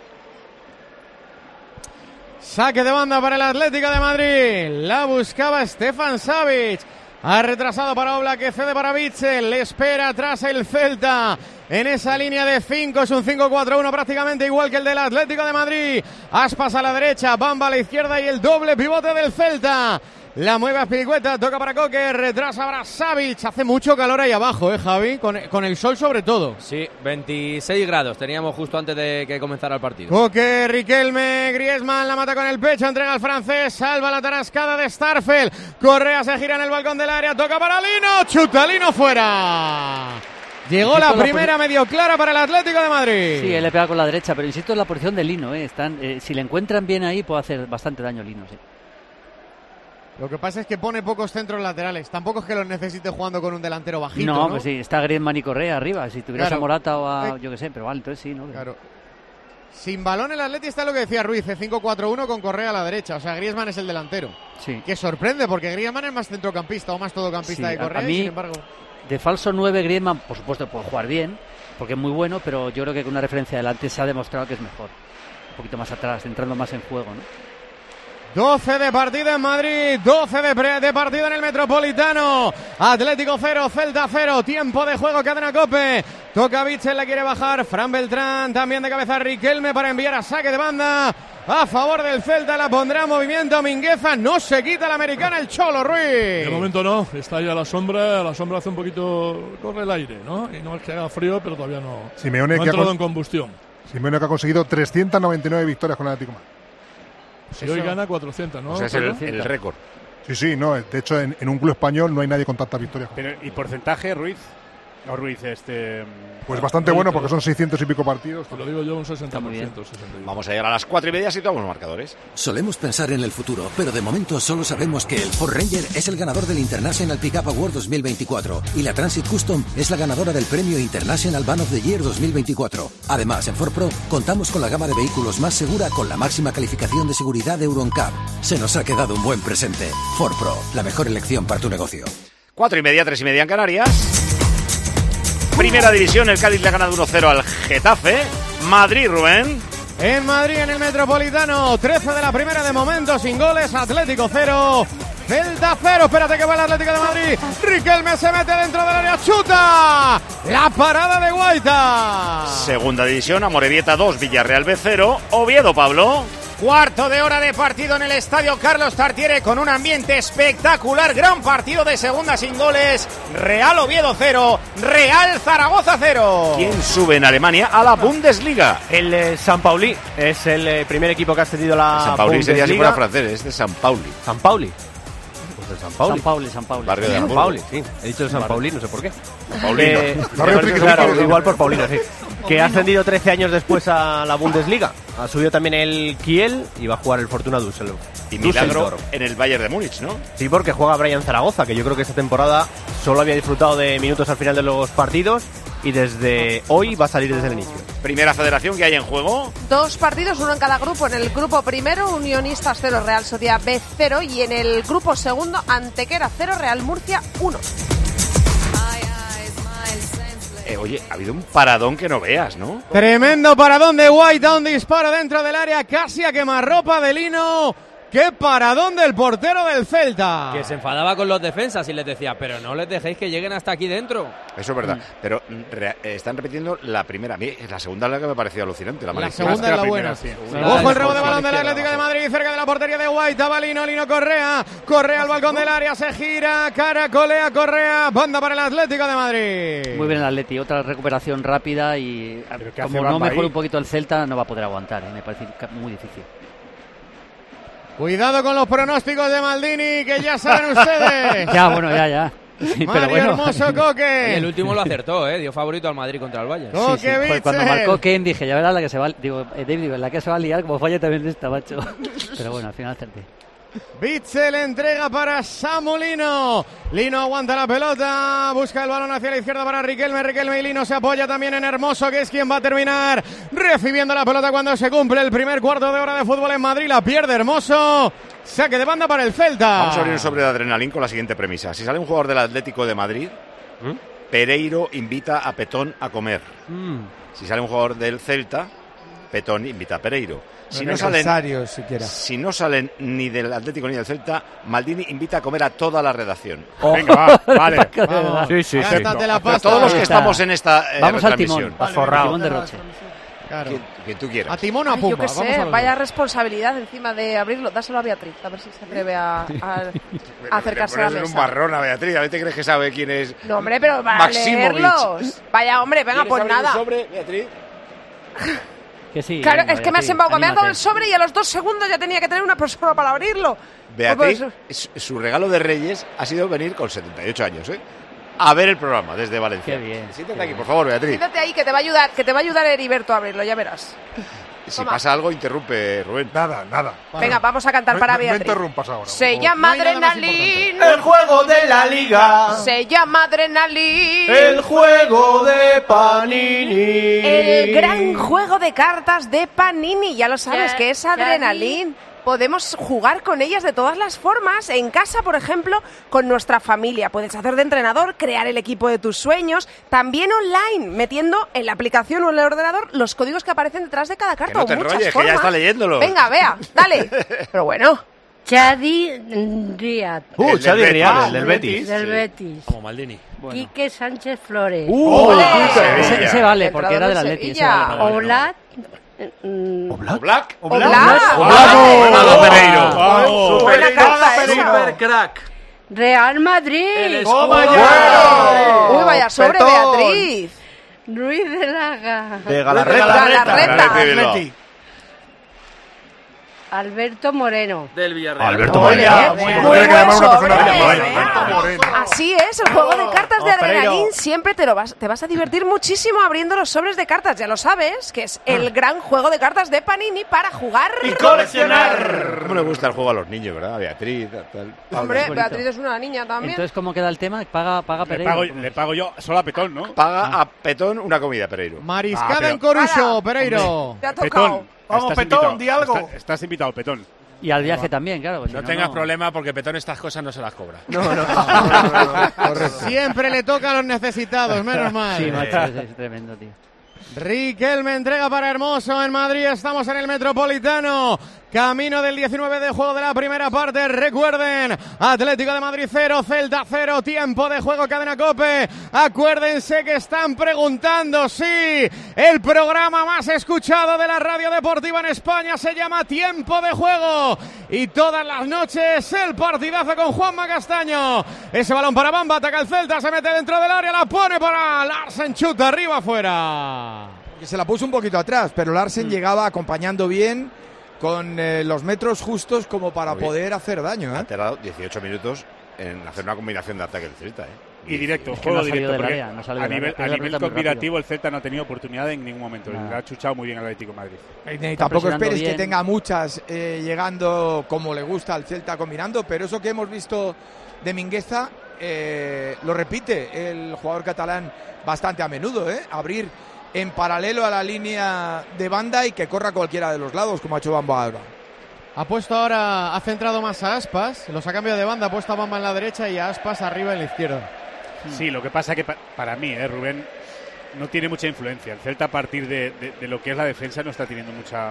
Saque de banda para el Atlético de Madrid. La buscaba Stefan Savic. Ha retrasado para Oblak, que cede para Bitzel. Le espera atrás el Celta. En esa línea de 5 es un 5-4-1 prácticamente igual que el del Atlético de Madrid. Aspas a la derecha, Bamba a la izquierda y el doble pivote del Celta. La mueve a Pilicueta, toca para Coque, retrasa para Savic. Hace mucho calor ahí abajo, Javi, con el sol sobre todo. Sí, 26 grados teníamos justo antes de que comenzara el partido. Coque, Riquelme, Griezmann la mata con el pecho, entrega al francés, salva la tarascada de Starfelt. Correa se gira en el balcón del área, toca para Lino, chuta Lino fuera. Llegó la primera medio clara para el Atlético de Madrid. Sí, él le pega con la derecha, pero insisto en la posición de Lino. Si le encuentran bien ahí puede hacer bastante daño Lino, sí. Lo que pasa es que pone pocos centros laterales. Tampoco es que los necesite jugando con un delantero bajito, ¿no? Pues sí, está Griezmann y Correa arriba. Si tuvieras a Morata o a yo qué sé, pero vale, entonces sí, ¿no? Claro. Sin balón el Atleti está lo que decía Ruiz, 5-4-1 con Correa a la derecha. O sea, Griezmann es el delantero. Sí. Que sorprende porque Griezmann es más centrocampista o más todocampista de Correa. A mí, sin embargo, de falso 9 Griezmann, por supuesto, puede jugar bien, porque es muy bueno, pero yo creo que con una referencia adelante se ha demostrado que es mejor. Un poquito más atrás, entrando más en juego, ¿no? 12 de partido en Madrid, 12 de partido en el Metropolitano. Atlético 0, Celta 0, tiempo de juego, cadena COPE. Toca Bitzel, la quiere bajar, Fran Beltrán, también de cabeza Riquelme para enviar a saque de banda. A favor del Celta, la pondrá en movimiento Mingueza, no se quita la americana el Cholo Ruiz. De momento no, está ahí a la sombra hace un poquito, corre el aire, ¿no? Y no es que haga frío, pero todavía no ha entrado en combustión. Simeone que ha conseguido 399 victorias con el Atlético. Si hoy gana 400, ¿no? O sea, es el récord. Sí, no, de hecho en un club español no hay nadie con tantas victorias. Pero, ¿y porcentaje, Ruiz? No, Ruiz, Pues bastante bueno porque son 600 y pico partidos. Te lo digo yo, un 60%. Vamos a llegar a las 4:30 y situamos los marcadores. Solemos pensar en el futuro, pero de momento solo sabemos que el Ford Ranger es el ganador del International Pickup Award 2024 y la Transit Custom es la ganadora del premio International Van of the Year 2024. Además, en Ford Pro contamos con la gama de vehículos más segura con la máxima calificación de seguridad de Euro NCAP. Se nos ha quedado un buen presente. Ford Pro, la mejor elección para tu negocio. 4:30, 3:30 en Canarias. Primera división, el Cádiz le ha ganado 1-0 al Getafe. Madrid, Rubén. En Madrid, en el Metropolitano, 13 de la primera de momento, sin goles, Atlético 0, Celta 0, espérate que va el Atlético de Madrid, Riquelme se mete dentro del área, chuta, la parada de Guaita. Segunda división, Amorebieta 2, Villarreal B 0, Oviedo, Pablo. Cuarto de hora de partido en el estadio Carlos Tartiere con un ambiente espectacular, gran partido de segunda sin goles, Real Oviedo 0, Real Zaragoza 0. ¿Quién sube en Alemania a la Bundesliga? El San Pauli, es el primer equipo que ha ascendido a la San Pauli Bundesliga. sería si fuera francés, es de San Pauli. ¿San Pauli? Pues de San Pauli. Barrio de San Hamburgo. Pauli, sí. He dicho de San Pauli, no sé por qué. Paulino. Claro, igual por Paulino, sí. Que ha ascendido 13 años después a la Bundesliga. Ha subido también el Kiel y va a jugar el Fortuna Düsseldorf. Y milagro en el Bayern de Múnich, ¿no? Sí, porque juega Brian Zaragoza, que yo creo que esta temporada solo había disfrutado de minutos al final de los partidos y desde hoy va a salir desde el inicio. Primera federación que hay en juego. 2 partidos, uno en cada grupo. En el grupo primero, Unionistas 0, Real Sociedad B 0. Y en el grupo segundo, Antequera 0, Real Murcia 1. Oye, ha habido un paradón que no veas, ¿no? Tremendo paradón de Guaita, un disparo dentro del área, casi a quemarropa de Lino. ¡Qué paradón del portero del Celta! Que se enfadaba con los defensas y les decía, pero no les dejéis que lleguen hasta aquí dentro. Eso es verdad, pero están repitiendo la primera. A mí, la segunda es la que me pareció alucinante. La segunda es la buena. Sí. Ojo el rebote de balón del Atlético de Madrid, cerca de la portería de Guaita, va Lino Correa al balcón del área, se gira, caracolea Correa, banda para el Atlético de Madrid. Muy bien el Atleti, otra recuperación rápida y como no mejore un poquito el Celta, no va a poder aguantar, me parece muy difícil. Cuidado con los pronósticos de Maldini, que ya saben ustedes. ya. Sí, pero bueno. Hermoso Coque. El último lo acertó, dio favorito al Madrid contra el Bayern. Sí. Cuando marcó Kane dije, ya verás la que se va, David, la que se va a liar, como falla también esta, macho. Pero bueno, al final acerté. Bitzel entrega para Samu Lino. Lino aguanta la pelota, busca el balón hacia la izquierda para Riquelme y Lino se apoya también en Hermoso, que es quien va a terminar recibiendo la pelota cuando se cumple el primer cuarto de hora de fútbol en Madrid. La pierde Hermoso. Saque de banda para el Celta. Vamos a abrir un sobre de adrenalín con la siguiente premisa. Si sale un jugador del Atlético de Madrid, Pereiro invita a Petón a comer. Si sale un jugador del Celta, Petón invita a Pereiro. Si no salen ni del Atlético ni del Celta, Maldini invita a comer a toda la redacción. Venga, va, vale. Vamos. Sí. La pasta. Todos los que estamos en esta vamos al retransmisión. timón. Al timón de Roche. Claro. Quien tú quieras. A timón o a pumba. Yo qué sé, vaya responsabilidad encima de abrirlo. Dáselo a Beatriz, a ver si se atreve a acercarse a la mesa. Un marrón a Beatriz, a ver, ¿te crees que sabe quién es? No, hombre, pero para leerlos. Vaya, hombre, venga, pues nada. ¿Quieres abrir el sobre, Beatriz? Que sí, claro, venga, es que me has embaucado, me has dado el sobre y a los 2 segundos ya tenía que tener una persona para abrirlo. Beatriz, su regalo de Reyes ha sido venir con 78 años, a ver el programa desde Valencia. Qué bien. Siéntate aquí, por favor, Beatriz. Siéntate ahí, que te va a ayudar Heriberto a abrirlo, ya verás. Si pasa algo, interrumpe, Rubén. Nada. Venga, vamos a cantar para Beatriz. No interrumpas ahora. Se llama Adrenalin. El juego de la Liga. Se llama Adrenalin. El juego de Panini. El gran juego de cartas de Panini. Ya lo sabes, que es Adrenalin. Podemos jugar con ellas de todas las formas. En casa, por ejemplo, con nuestra familia. Puedes hacer de entrenador, crear el equipo de tus sueños. También online, metiendo en la aplicación o en el ordenador los códigos que aparecen detrás de cada carta. Que no te enrolles, que ya está leyéndolo. Venga, vea, dale. Pero bueno. Chadi Riad. Chadi Riad, del Betis. Del Betis. Como Maldini. Bueno. Quique Sánchez Flores. Ese vale, porque era del Atleti. Oblak. ¿Oblak? Pereiro. Buena carta esa. Super crack. Real Madrid. Uy, vaya sobre, Beatriz. Ruiz de Laga. De Galarreta. Alberto Moreno. Del Villarreal. Alberto Moreno. Así es, el juego de cartas de Adrenalin. Siempre te vas a divertir muchísimo abriendo los sobres de cartas. Ya lo sabes, que es el gran juego de cartas de Panini para jugar y coleccionar. ¿Cómo le gusta el juego a los niños, verdad? Beatriz, tal. Hombre, Beatriz es una niña también. Entonces, ¿cómo queda el tema? ¿Paga Pereiro? Le pago yo solo a Petón, ¿no? Paga a Petón una comida, Pereiro. Mariscada en Coruso, Pereiro. Te ha tocado. Vamos, Petón, di algo. Estás invitado, Petón. Y al viaje también, claro. No tengas problema porque Petón estas cosas no se las cobra. No. Siempre le toca a los necesitados, menos mal. Sí, macho, es tremendo, tío. Riquelme entrega para Hermoso en Madrid. Estamos en el Metropolitano. Camino del 19 de juego de la primera parte. Recuerden, Atlético de Madrid 0, Celta 0, tiempo de juego, Cadena COPE. Acuérdense que están preguntando si el programa más escuchado de la radio deportiva en España se llama Tiempo de Juego. Y todas las noches el partidazo con Juanma Castaño. Ese balón para Bamba, ataca el Celta, se mete dentro del área, la pone para Larsen, chuta arriba, afuera. Que se la puso un poquito atrás, pero Larsen llegaba acompañando bien, con los metros justos como para poder hacer daño. Ha tardado 18 minutos en hacer una combinación de ataque del Celta. Y directo, juego directo. Porque a nivel combinativo el Celta no ha tenido oportunidad en ningún momento. Le ha chuchado muy bien al Atlético de Madrid. Y tampoco esperes que tenga muchas llegando como le gusta al Celta combinando, pero eso que hemos visto de Mingueza lo repite el jugador catalán bastante a menudo, abrir en paralelo a la línea de banda y que corra cualquiera de los lados, como ha hecho Bamba ahora. Ha puesto ahora, ha centrado más a Aspas, los ha cambiado de banda, ha puesto a Bamba en la derecha y a Aspas arriba en la izquierda. Sí, lo que pasa es que para mí, Rubén, no tiene mucha influencia. El Celta a partir de lo que es la defensa no está teniendo mucha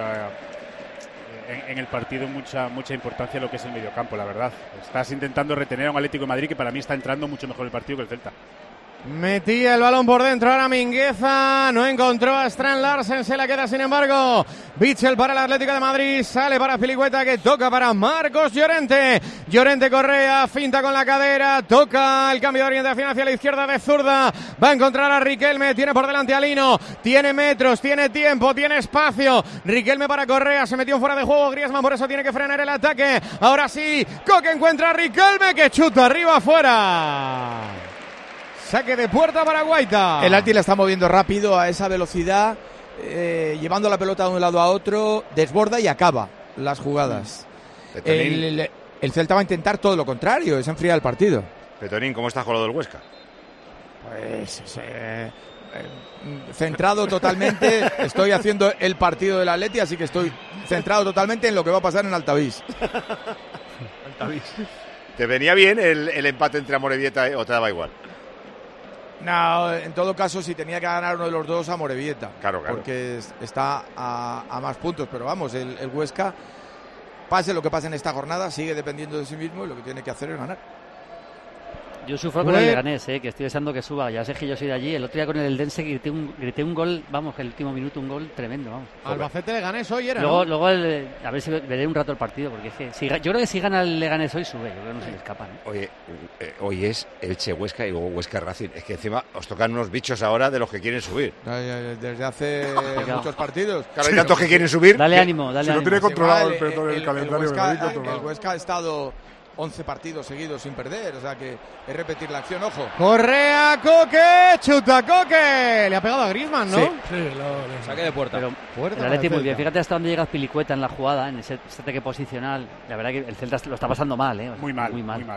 en el partido mucha importancia lo que es el mediocampo, la verdad. Estás intentando retener a un Atlético de Madrid que para mí está entrando mucho mejor el partido que el Celta. Metía el balón por dentro, ahora Mingueza, no encontró a Strand Larsen, se la queda sin embargo Bichel para el Atlético de Madrid, sale para Pilicueta que toca para Marcos Llorente, Correa, finta con la cadera, toca el cambio de orientación hacia la izquierda de zurda, va a encontrar a Riquelme, tiene por delante a Lino, tiene metros, tiene tiempo, tiene espacio, Riquelme para Correa, se metió fuera de juego Griezmann, por eso tiene que frenar el ataque, ahora sí, Coque encuentra a Riquelme que chuta arriba afuera. Saque de puerta para Guaita. El Alti la está moviendo rápido a esa velocidad, llevando la pelota de un lado a otro, desborda y acaba las jugadas. El Celta va a intentar todo lo contrario, es enfriar el partido. Petonín, ¿cómo estás con lo del Huesca? Pues centrado totalmente, estoy haciendo el partido del Atleti, así que estoy centrado totalmente en lo que va a pasar en Altavís. ¿Te venía bien el empate entre Amorebieta o te daba igual? No, en todo caso, si tenía que ganar uno de los dos, Amorebieta. Claro. Porque está a más puntos. Pero vamos, el Huesca, pase lo que pase en esta jornada, sigue dependiendo de sí mismo y lo que tiene que hacer es ganar. Yo sufro con el Leganés, que estoy deseando que suba. Ya sé que yo soy de allí. El otro día con el Eldense grité un gol, vamos, que el último minuto un gol tremendo, vamos. Albacete Leganés hoy era, Luego, ¿no? A ver si veré un rato el partido, porque es que yo creo que si gana el Leganés hoy sube, yo creo que no se le escapa, ¿no? Oye, hoy es Elche Huesca y luego Huesca Racing. Es que encima os tocan unos bichos ahora de los que quieren subir. Desde hace muchos partidos. Claro, hay tantos que quieren subir. Dale ánimo, dale ánimo. Si lo tiene controlado el calendario. El Huesca ha estado 11 partidos seguidos sin perder, o sea que es repetir la acción, ojo. Correa, Coque, chuta Coque. Le ha pegado a Griezmann, ¿no? Sí, saque de puerta. Pero el Atleti muy bien. Fíjate hasta dónde llega Pilicueta en la jugada, en ese ataque posicional. La verdad que el Celta lo está pasando mal, Muy mal.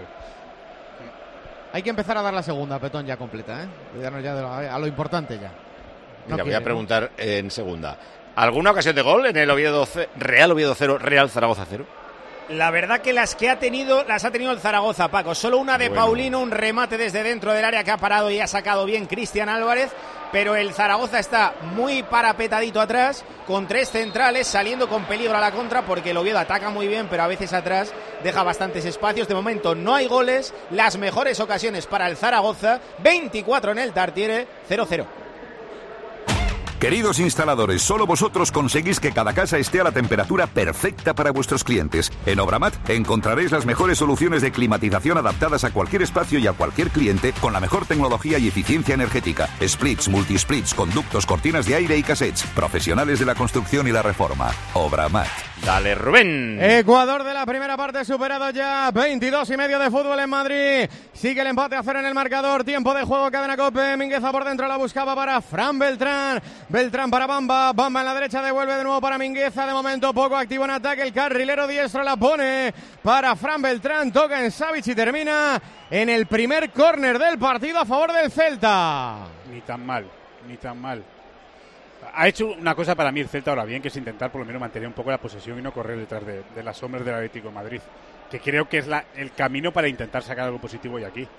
Hay que empezar a dar la segunda, Petón, ya completa, Cuidarnos ya a lo importante ya. Mira, voy a preguntar en segunda. ¿Alguna ocasión de gol en el Real Oviedo 0, Real Zaragoza 0? La verdad que las ha tenido el Zaragoza, Paco. Solo una de Paulino, un remate desde dentro del área que ha parado y ha sacado bien Cristian Álvarez. Pero el Zaragoza está muy parapetadito atrás, con tres centrales, saliendo con peligro a la contra, porque el Oviedo ataca muy bien, pero a veces atrás deja bastantes espacios. De momento no hay goles, las mejores ocasiones para el Zaragoza, 24 en el Tartiere, 0-0. Queridos instaladores, solo vosotros conseguís que cada casa esté a la temperatura perfecta para vuestros clientes. En Obramat encontraréis las mejores soluciones de climatización adaptadas a cualquier espacio y a cualquier cliente con la mejor tecnología y eficiencia energética. Splits, multisplits, conductos, cortinas de aire y cassettes. Profesionales de la construcción y la reforma. Obramat. Dale, Rubén. Ecuador de la primera parte superado ya, 22:30 de fútbol en Madrid. Sigue el empate a 0 en el marcador. Tiempo de juego, Cadena COPE. Mingueza por dentro la buscaba para Fran Beltrán. Beltrán para Bamba. Bamba en la derecha devuelve de nuevo para Mingueza. De momento poco activo en ataque. El carrilero diestro la pone para Fran Beltrán. Toca en Savic y termina en el primer córner del partido a favor del Celta. Ni tan mal, ni tan mal. Ha hecho una cosa para mí el Celta ahora bien, que es intentar por lo menos mantener un poco la posesión y no correr detrás de las sombras del Atlético de Madrid, que creo que es el camino para intentar sacar algo positivo hoy aquí.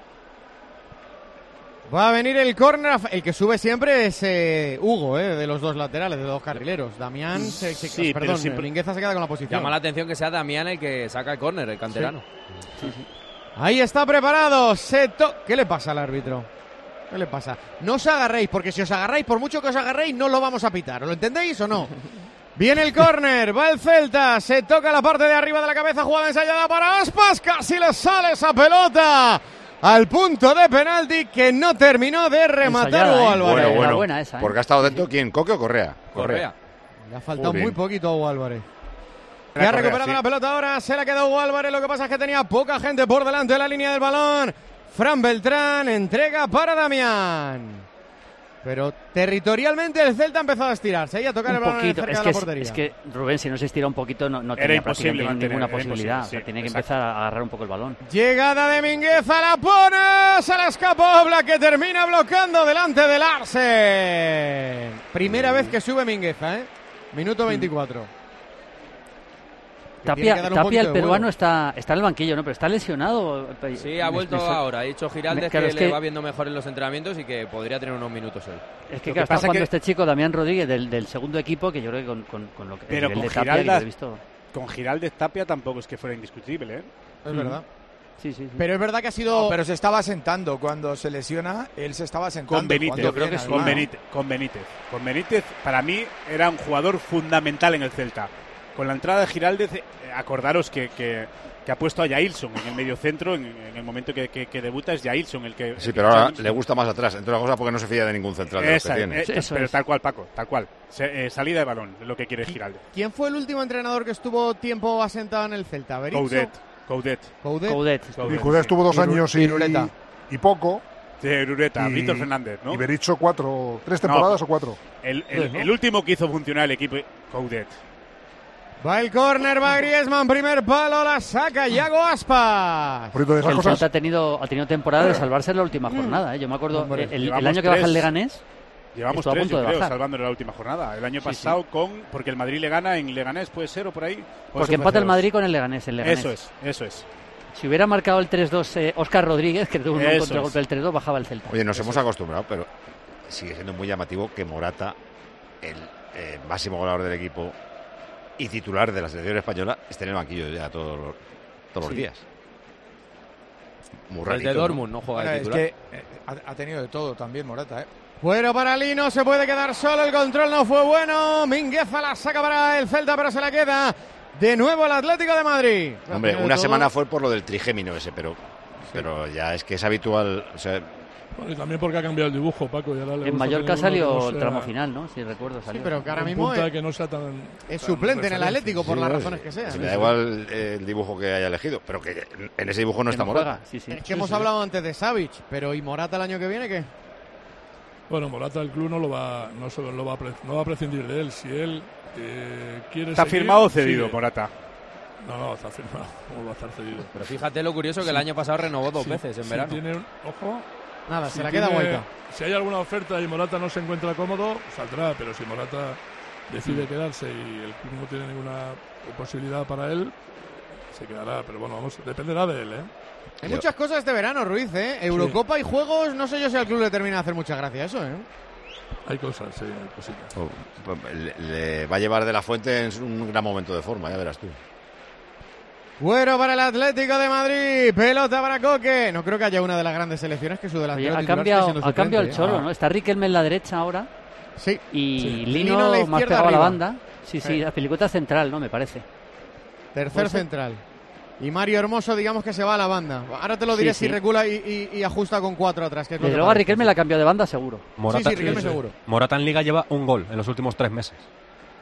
Va a venir el córner, el que sube siempre es Hugo, de los dos laterales, de los dos carrileros. Damián, Mingueza se queda con la posición. Llama la atención que sea Damián el que saca el córner, el canterano. Sí. Ahí está preparado, ¿qué le pasa al árbitro? ¿Qué le pasa? No os agarréis, porque si os agarráis, por mucho que os agarréis, no lo vamos a pitar. ¿Lo entendéis o no? Viene el córner, va el Celta, se toca la parte de arriba de la cabeza, jugada ensayada para Aspas, casi le sale esa pelota al punto de penalti que no terminó de rematar Hugo Álvarez. Bueno, buena esa, porque ha estado dentro, ¿quién? ¿Coque o Correa? Correa. Le ha faltado muy poquito a Hugo Álvarez. Que ha recuperado la pelota ahora, se la ha quedado Hugo Álvarez, lo que pasa es que tenía poca gente por delante de la línea del balón. Fran Beltrán entrega para Damián. Pero territorialmente el Celta ha empezado a estirarse y a tocar el balón cerca de la portería. Es que Rubén, si no se estira un poquito, no tenía prácticamente ninguna posibilidad. O sea, tiene que empezar a agarrar un poco el balón. Llegada de Mingueza, la pone, se la escapó Oblak, que termina bloqueando delante del Larsen. Primera vez que sube Mingueza, minuto 24. Tapia, el peruano, está en el banquillo, ¿no? Pero está lesionado. Sí, ha vuelto ahora. Ha dicho Giraldez que le va viendo mejor en los entrenamientos y que podría tener unos minutos él. Es que está jugando este chico, Damián Rodríguez, del segundo equipo, que yo creo que con lo que... Pero con Giraldez, con Giraldez Tapia tampoco es que fuera indiscutible, ¿eh? Es verdad. Sí. Pero es verdad que ha sido... No, pero se estaba sentando. Cuando se lesiona, él se estaba sentando. Con Benítez. Yo creo que sí. Con Benítez, para mí, era un jugador fundamental en el Celta. Con la entrada de Giraldez, acordaros que ha puesto a Jailson en el medio centro, en el momento que debuta es Jailson el que... Sí, pero ahora le gusta más atrás, entre otras cosas porque no se fía de ningún central de los que tiene. Pero tal cual, Paco, tal cual. Salida de balón, es lo que quiere Giraldez. ¿Quién fue el último entrenador que estuvo tiempo asentado en el Celta? Coudet. Y Coudet estuvo 2 años y poco. Sí, Ureta, Víctor Fernández, ¿no? Y Berizzo 3 temporadas o 4. El último que hizo funcionar el equipo, Coudet. Va el córner, va Griezmann, primer palo, la saca Yago Aspas. El Celta ha tenido temporada de salvarse en la última jornada. Yo me acuerdo, el año que baja el Leganés, llevamos 3, yo creo, salvándole la última jornada. El año pasado porque el Madrid le gana en Leganés, puede ser, o por ahí. Porque empata el Madrid con el Leganés. Eso es. Si hubiera marcado el 3-2 Óscar Rodríguez, que tuvo un contragolpe del 3-2, bajaba el Celta. Oye, nos hemos acostumbrado, pero sigue siendo muy llamativo que Morata, el máximo goleador del equipo y titular de la selección española, esté en el banquillo ya todos los días. Muy rarito, el de Dortmund no juega de titular. Es que ha tenido de todo también Morata, Fuera para Lino, se puede quedar solo, el control no fue bueno. Mingueza la saca para el Celta, pero se la queda de nuevo el Atlético de Madrid. Hombre, una semana fue por lo del trigémino ese, pero ya es que es habitual. O sea, y también porque ha cambiado el dibujo, Paco. Y ahora en Mallorca salió el tramo final, ¿no? Si recuerdo, salió. Sí, pero que ahora mismo es suplente en el Atlético por las razones que sean. Me da igual el dibujo que haya elegido, pero que en ese dibujo no está Morata. Es que hemos hablado antes de Savic, pero ¿y Morata el año que viene qué? Bueno, Morata el club no va a prescindir de él. Si él quiere ¿Está seguir, firmado o cedido, sigue. Morata? No, está firmado. ¿Cómo va a estar cedido? Pero fíjate lo curioso que el año pasado renovó 2 veces en verano. Ojo. Nada, se la queda vuelta. Si hay alguna oferta y Morata no se encuentra cómodo, saldrá. Pero si Morata decide quedarse y el club no tiene ninguna posibilidad para él, se quedará. Pero bueno, dependerá de él, Hay muchas cosas este verano, Ruiz, Eurocopa y juegos, no sé yo si al club le termina de hacer mucha gracia eso, Hay cosas, sí, hay cositas. Le va a llevar de la Fuente en un gran momento de forma, ya verás tú. Bueno para el Atlético de Madrid, pelota para Coque. No creo que haya una de las grandes selecciones que su delantero ha cambiado el Cholo, ¿no? Está Riquelme en la derecha ahora. Sí. Y Lino más pegado a la banda. Sí, la Pilicueta central, ¿no? Me parece. Tercer central. Y Mario Hermoso, digamos que se va a la banda. Ahora te lo diré si recula y ajusta con 4 atrás. Que es desde luego a Riquelme la cambió de banda seguro. Morata, Riquelme seguro. Morata en Liga lleva un gol en los últimos 3 meses.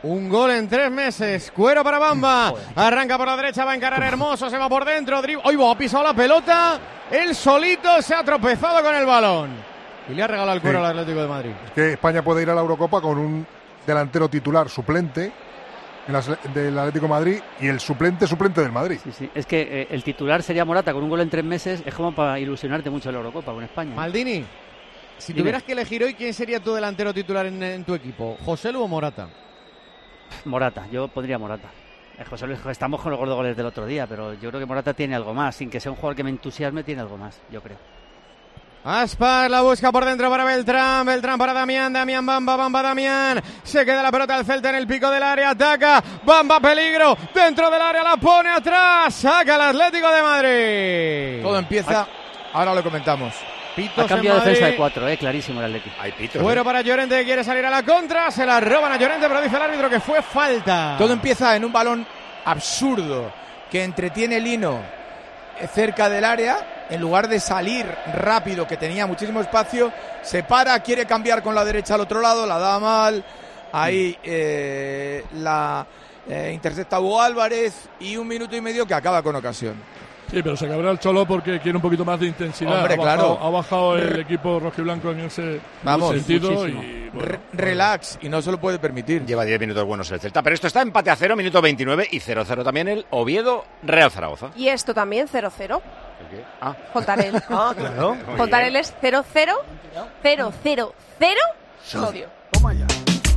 Un gol en 3 meses. Cuero para Bamba. Arranca por la derecha, va a encarar Hermoso, se va por dentro. ¡Ay, ha pisado la pelota! Él solito se ha tropezado con el balón. Y le ha regalado el Cuero al Atlético de Madrid. Es que España puede ir a la Eurocopa con un delantero titular suplente del Atlético de Madrid y el suplente del Madrid. Sí. Es que el titular sería Morata con un gol en 3 meses. Es como para ilusionarte mucho en la Eurocopa con España. Maldini, si tuvieras que elegir hoy, ¿quién sería tu delantero titular en tu equipo? ¿José Lu o Morata? Morata, yo pondría Morata. José Luis, estamos con los gordos goles del otro día, pero yo creo que Morata tiene algo más. Sin que sea un jugador que me entusiasme, tiene algo más, yo creo. Aspas la busca por dentro para Beltrán para Damián, Bamba, Damián, se queda la pelota al Celta en el pico del área, ataca, Bamba, peligro, dentro del área, la pone atrás, saca el Atlético de Madrid. Todo empieza, ahora lo comentamos. Ha cambiado defensa de 4, clarísimo el Atlético. Hay pitos. Fuera para Llorente, quiere salir a la contra, se la roban a Llorente, pero dice el árbitro que fue falta. Todo empieza en un balón absurdo que entretiene Lino cerca del área. En lugar de salir rápido, que tenía muchísimo espacio, se para, quiere cambiar con la derecha al otro lado, la da mal. Ahí la intercepta Hugo Álvarez y 1 minuto y medio que acaba con ocasión. Sí, pero se cabrea el Cholo porque quiere un poquito más de intensidad. Hombre, Ha bajado el equipo rojiblanco en ese sentido. Muchísimo. Y, bueno, relax, y no se lo puede permitir. Lleva 10 minutos buenos el Celta, pero esto está empate a 0, minuto 29 y 0-0 también el Oviedo-Real Zaragoza. Y esto también 0-0. Ah. Fontarel. Claro. Fontarel es 0-0, 0-0-0, sodio. Toma ya.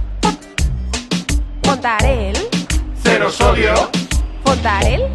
Fontarel. 0 sodio. Fontarel.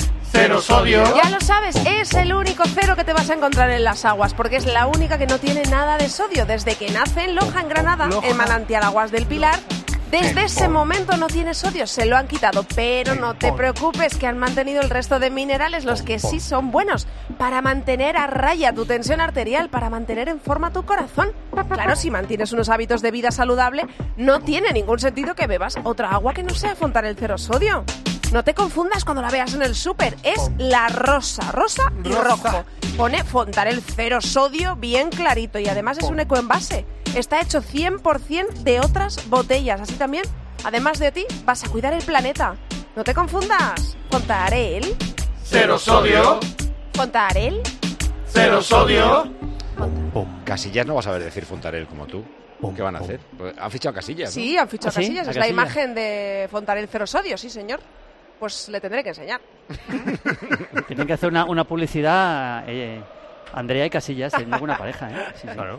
0 sodio. Ya lo sabes, es el único cero que te vas a encontrar en las aguas, porque es la única que no tiene nada de sodio. Desde que nace en Loja, en Granada, en Manantial Aguas del Pilar, desde ese momento no tiene sodio, se lo han quitado. Pero no te preocupes, que han mantenido el resto de minerales, los que sí son buenos, para mantener a raya tu tensión arterial, para mantener en forma tu corazón. Claro, si mantienes unos hábitos de vida saludable, no tiene ningún sentido que bebas otra agua que no sea Fontarel cero sodio. No te confundas cuando la veas en el súper, es la rosa y rojo. Pone Fontarel cero sodio bien clarito y además es un ecoenvase. Está hecho 100% de otras botellas, así también, además de ti, vas a cuidar el planeta. No te confundas. Fontarel. 0 sodio. Fontarel. 0 sodio. Casillas no vas a ver decir Fontarel como tú. ¿Qué van a hacer? Pues han fichado Casillas, ¿no? Sí, han fichado ¿Ah, sí? Casillas. Es la imagen de Fontarel cero sodio, sí, señor. Pues le tendré que enseñar. Tienen que hacer una publicidad, Andrea y Casillas, en alguna pareja, Sí. Claro.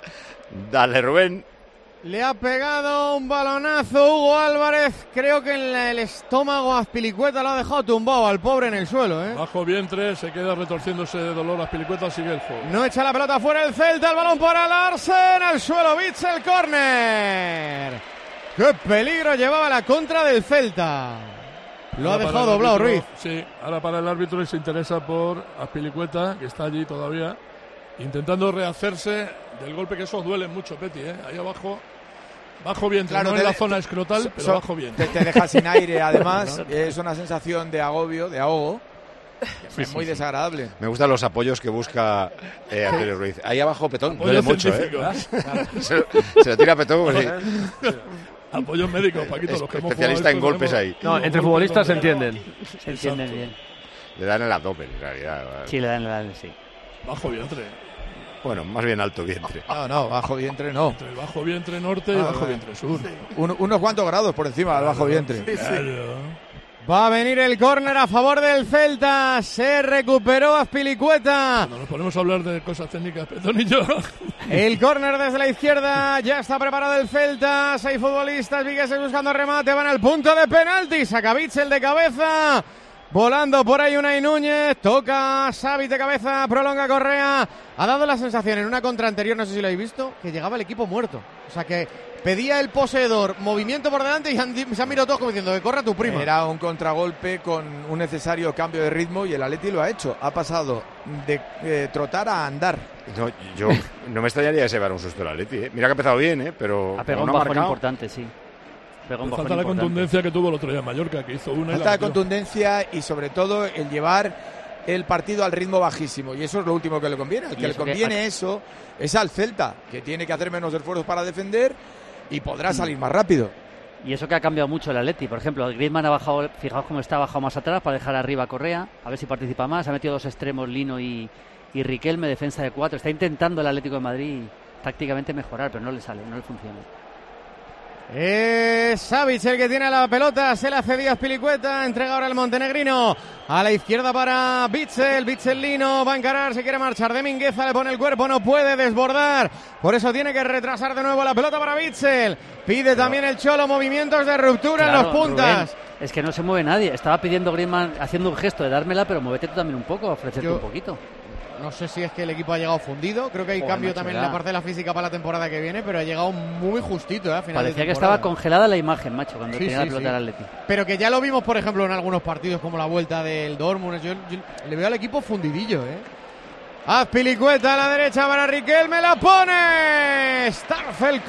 Dale, Rubén. Le ha pegado un balonazo Hugo Álvarez, creo que en el estómago a Azpilicueta lo ha dejado tumbado al pobre en el suelo, Bajo vientre, se queda retorciéndose de dolor. Azpilicueta sigue el juego. No echa la pelota fuera el Celta, el balón para Larsen, al suelo, Bitzel, córner. ¡Qué peligro llevaba la contra del Celta! Lo ha dejado doblado Ruiz. Sí, ahora para el árbitro se interesa por Azpilicueta, que está allí todavía, intentando rehacerse del golpe, que esos duelen mucho, Peti, Ahí abajo, bajo vientre, claro, no en la zona escrotal, pero bajo vientre. Te deja sin aire, además, es una sensación de agobio, de ahogo. Es muy desagradable. Me gustan los apoyos que busca Antonio Ruiz. Ahí abajo Petón, duele mucho, se lo tira a Petón. Pues, apoyos médicos, Paquito, los que hemos especialista en golpes ahí. No, entre futbolistas se entienden. Se entienden bien. Le dan el abdomen, en realidad. Sí, le dan el abdomen, sí. Bajo vientre. Bueno, más bien alto vientre. No, bajo vientre no. Entre el bajo vientre norte y bajo vientre sur. Unos cuantos grados por encima del bajo vientre. Va a venir el córner a favor del Celta. Se recuperó Azpilicueta. Cuando nos ponemos a hablar de cosas técnicas, Petón y yo. El córner desde la izquierda. Ya está preparado el Celta. 6 futbolistas. Vigueses buscando remate. Van al punto de penalti. Saca Bitzel de cabeza. Volando por ahí Unai Núñez. Toca Savic de cabeza. Prolonga Correa. Ha dado la sensación en una contra anterior, no sé si lo habéis visto, que llegaba el equipo muerto. O sea que pedía el poseedor movimiento por delante y se han mirado todos como diciendo que corra tu prima. Era un contragolpe con un necesario cambio de ritmo y el Atleti lo ha hecho. Ha pasado de trotar a andar. No, yo no me extrañaría que se llevara un susto el Atleti. Mira que ha empezado bien, pero ha pegado un bajón importante, sí. Falta la contundencia que tuvo el otro día en Mallorca, que hizo una. Falta de contundencia y sobre todo el llevar el partido al ritmo bajísimo, y eso es lo último que le conviene. Al que le conviene eso es al Celta, que tiene que hacer menos esfuerzos para defender y podrá salir más rápido. Y eso que ha cambiado mucho el Atleti. Por ejemplo, el Griezmann ha bajado, fijaos cómo está, ha bajado más atrás para dejar arriba a Correa, a ver si participa más. Ha metido 2 extremos, Lino y Riquelme, defensa de 4. Está intentando el Atlético de Madrid tácticamente mejorar, pero no le sale, no le funciona. Es Savic el que tiene la pelota, se la cedía Azpilicueta, entrega ahora el montenegrino a la izquierda para Bitzel, Lino va a encarar, se quiere marchar de Mingueza, le pone el cuerpo, no puede desbordar, por eso tiene que retrasar de nuevo la pelota para Bitzel, pide también el Cholo movimientos de ruptura en los puntas. Rubén, es que no se mueve nadie, estaba pidiendo Griezmann haciendo un gesto de dármela, pero muévete tú también un poco, ofrecerte un poquito. No sé si es que el equipo ha llegado fundido. Creo que hay cambio también en la parte de la física para la temporada que viene, pero ha llegado muy justito, al final. Parecía que estaba congelada la imagen, macho, cuando tenía la pelota del Atleti. Pero que ya lo vimos, por ejemplo, en algunos partidos como la vuelta del Dortmund. Yo le veo al equipo fundidillo, Azpilicueta a la derecha para Riquelme, la pone Starfel,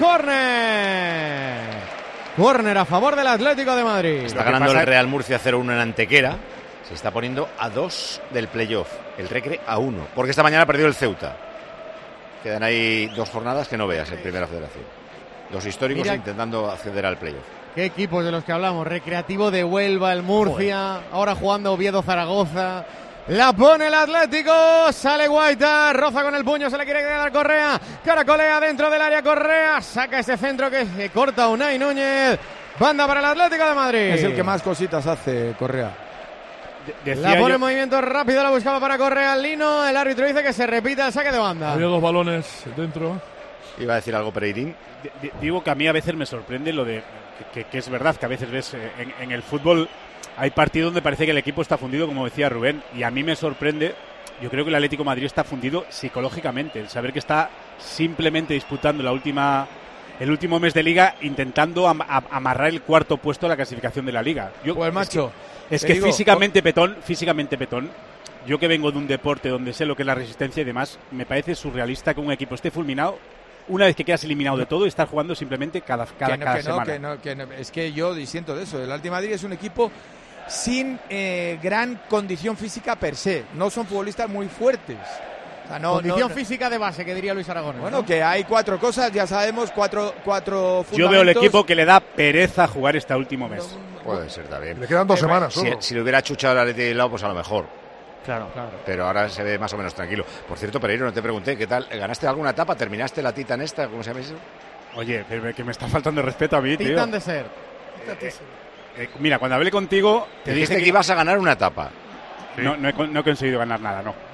córner a favor del Atlético de Madrid. Está ganando el Real Murcia 0-1 en Antequera. Se está poniendo a 2 del playoff. El Recre a 1. Porque esta mañana perdió el Ceuta. Quedan ahí 2 jornadas que no veas en Primera Federación. Los históricos intentando acceder al playoff. ¿Qué equipos de los que hablamos? Recreativo de Huelva, el Murcia. Ahora jugando Oviedo-Zaragoza. La pone el Atlético. Sale Guaita. Roza con el puño. Se le quiere quedar Correa. Caracolea dentro del área Correa. Saca ese centro que se corta Unai Núñez. Banda para el Atlético de Madrid. Es el que más cositas hace, Correa. La pone en movimiento rápido, la buscaba para Correa Lino. El árbitro dice que se repita el saque de banda. Había 2 balones dentro. Iba a decir algo Pereirín. Digo que a mí a veces me sorprende lo de que es verdad que a veces ves en el fútbol hay partidos donde parece que el equipo está fundido, como decía Rubén, y a mí me sorprende. Yo creo que el Atlético de Madrid está fundido psicológicamente, el saber que está simplemente disputando el último mes de liga, intentando amarrar el 4º puesto de la clasificación de la liga. Pues macho, es que físicamente Petón, yo que vengo de un deporte donde sé lo que es la resistencia y demás, me parece surrealista que un equipo esté fulminado una vez que quedas eliminado de todo y estar jugando simplemente cada semana. Es que yo disiento de eso. El Atlético de Madrid es un equipo sin gran condición física per se. No son futbolistas muy fuertes. O sea, condición física de base, que diría Luis Aragonés. Bueno, que hay 4 cosas, ya sabemos, cuatro fundamentos. Yo veo el equipo que le da pereza jugar este último mes. Puede ser también. Le quedan 2 semanas solo. Si le hubiera chuchado el Atlético de lado, pues a lo mejor. Claro. Pero ahora se ve más o menos tranquilo. Por cierto, Pereiro, no te pregunté, ¿qué tal? ¿Ganaste alguna etapa? ¿Terminaste la Titan esta? ¿Cómo se llama eso? Oye, que me está faltando el respeto a mí, tío. Titan Desert. Mira, cuando hablé contigo, te dije que ibas a ganar una etapa. Sí. No he conseguido ganar nada, no.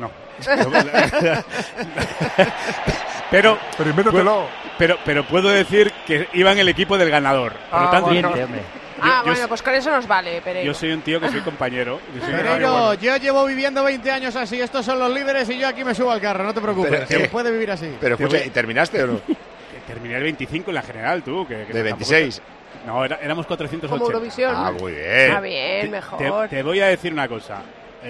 pero puedo decir que iba en el equipo del ganador. Por lo tanto, pues con eso nos vale, Pereiro. Yo soy un tío que soy compañero. Pereiro, yo llevo viviendo 20 años así. Estos son los líderes y yo aquí me subo al carro. No te preocupes, se puede vivir así. Pero escucha, ¿y terminaste o no? Terminé el 25 en la general, tú. ¿De 26? No, éramos 480. Como Eurovisión. Ah, muy bien. Ah, bien, mejor. Te voy a decir una cosa.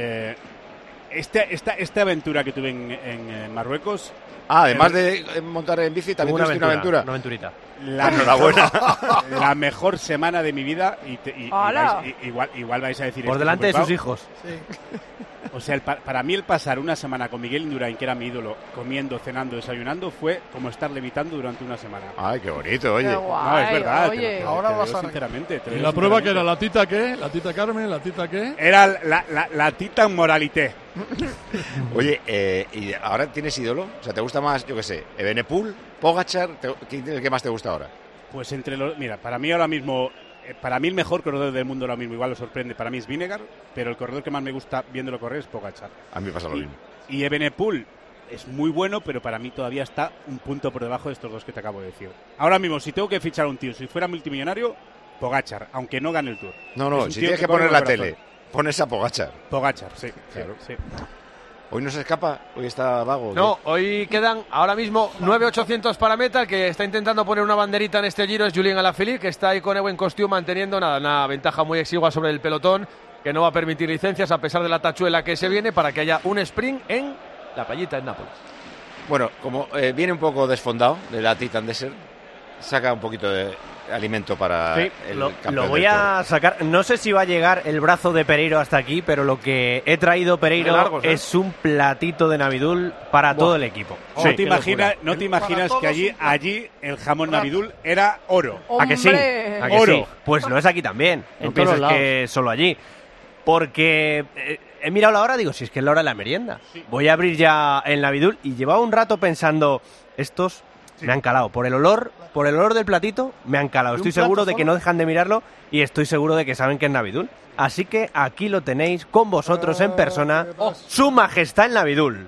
Esta aventura que tuve en Marruecos... además de montar en bici, también tuviste una aventura. Una aventurita. Enhorabuena. La mejor semana de mi vida igual vais a decir... Por delante de sus hijos. Sí. O sea, para mí el pasar una semana con Miguel Indurain, que era mi ídolo, comiendo, cenando, desayunando, fue como estar levitando durante una semana. Ay, qué bonito, oye. Qué guay, es verdad. Oye. Ahora vas a... sinceramente. ¿Y la prueba que era? ¿La tita qué? ¿La tita Carmen? ¿La tita qué? Era la tita moralité. Oye, ¿y ahora tienes ídolo? O sea, ¿te gusta más, yo qué sé, Evenepoel, Pogačar? ¿Quién es el que más te gusta ahora? Pues mira, para mí ahora mismo... Para mí el mejor corredor del mundo ahora mismo, igual lo sorprende, para mí es Vinegar, pero el corredor que más me gusta viéndolo correr es Pogačar. A mí me pasa lo mismo. Y Evenepoel es muy bueno, pero para mí todavía está un punto por debajo de estos dos que te acabo de decir. Ahora mismo, si tengo que fichar a un tío, si fuera multimillonario, Pogačar, aunque no gane el Tour. No, si tienes que poner la tele, pones a Pogačar. Pogačar, sí. Claro. Sí. ¿Hoy no se escapa? ¿Hoy está vago? No, hoy quedan ahora mismo 9.800 para meta. El que está intentando poner una banderita en este Giro es Julien Alaphilippe, que está ahí con Ewen Costiu manteniendo una ventaja muy exigua sobre el pelotón, que no va a permitir licencias a pesar de la tachuela que se viene para que haya un sprint en la playita en Nápoles. Bueno, como viene un poco desfondado de la Titan Desert, saca un poquito de alimento para Sí, el lo campeón voy del a sacar. No sé si va a llegar el brazo de Pereiro hasta aquí, pero lo que he traído, Pereiro, largos, ¿eh? es un platito de Navidul para todo el equipo. No te imaginas que allí el jamón Navidul era oro. ¿A que sí? ¡Hombre! ¿A que Oro. sí? Pues lo es aquí también. En No todos pienses lados. que solo allí. Porque he mirado la hora, digo, si es que es la hora de la merienda. Voy a abrir ya el Navidul y llevaba un rato pensando, estos me han calado. Por el olor del platito, me han calado. Estoy seguro de que no dejan de mirarlo y estoy seguro de que saben que es Navidul. Así que aquí lo tenéis con vosotros en persona, Su Majestad el Navidul.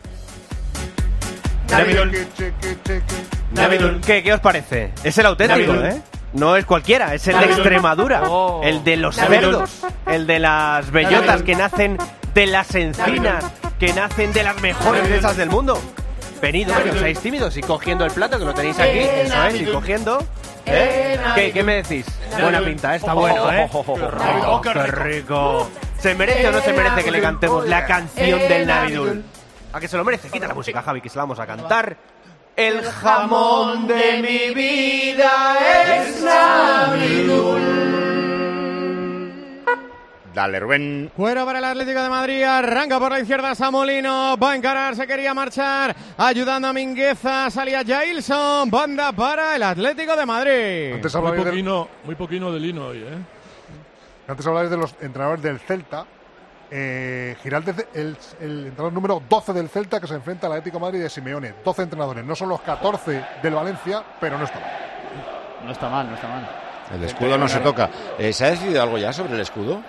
Navidul, ¿qué os parece? Es el auténtico, Navidul. ¿eh? No es cualquiera, es el de Extremadura, el de los cerdos, el de las bellotas que nacen de las encinas, que nacen de las mejores mesas del mundo. Venid, que no seáis tímidos, y cogiendo el plato que lo tenéis aquí, eso es, y cogiendo. ¿Qué me decís? Buena pinta, está bueno, ¿eh? ¡Qué rico! ¿Se merece o no se merece que le cantemos la canción del Navidul? ¿A que se lo merece? Quita la música, Javi, que se la vamos a cantar. El jamón de mi vida es Navidul. Dale, Rubén. Fuera para el Atlético de Madrid, arranca por la izquierda Samolino, va a encarar, se quería marchar, ayudando a Mingueza, salía Jailson, banda para el Atlético de Madrid. Antes Muy poquino de Lino hoy, ¿eh? Antes hablabais de los entrenadores del Celta. Giraldez, el entrenador número 12 del Celta, que se enfrenta al Atlético de Madrid de Simeone. 12 entrenadores, no son los 14 del Valencia, pero no está mal. No está mal, no está mal. El escudo no se toca. ¿Se ha decidido algo ya sobre el escudo?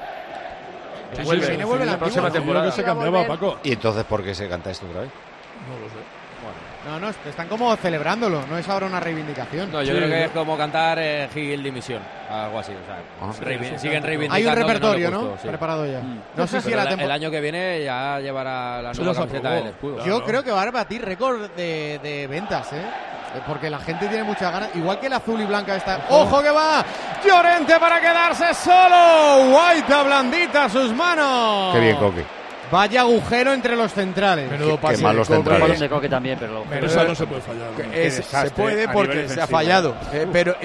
Vuelve la próxima temporada. Que se cambiaba, Paco. ¿Y entonces por qué se canta esto otra vez? No lo sé. No, están como celebrándolo, no es ahora una reivindicación. No, yo creo que es como cantar Gil dimisión, algo así. O sea, siguen reivindicando. Hay un repertorio, que no le ¿no? gustó, sí. Preparado ya. No sé si Pero el año que viene ya llevará la nueva camiseta del escudo. Yo creo que va a batir récord de ventas, ¿eh? Porque la gente tiene muchas ganas. Igual que el azul y blanca está. ¡Ojo que va! Llorente para quedarse solo. Guaita blandita a sus manos. Qué bien, Coque. Vaya agujero entre los centrales. Menudo pase qué malos de Coque. Balón de Coque también, pero Eso no se puede fallar. Se puede porque se ha fallado. Pero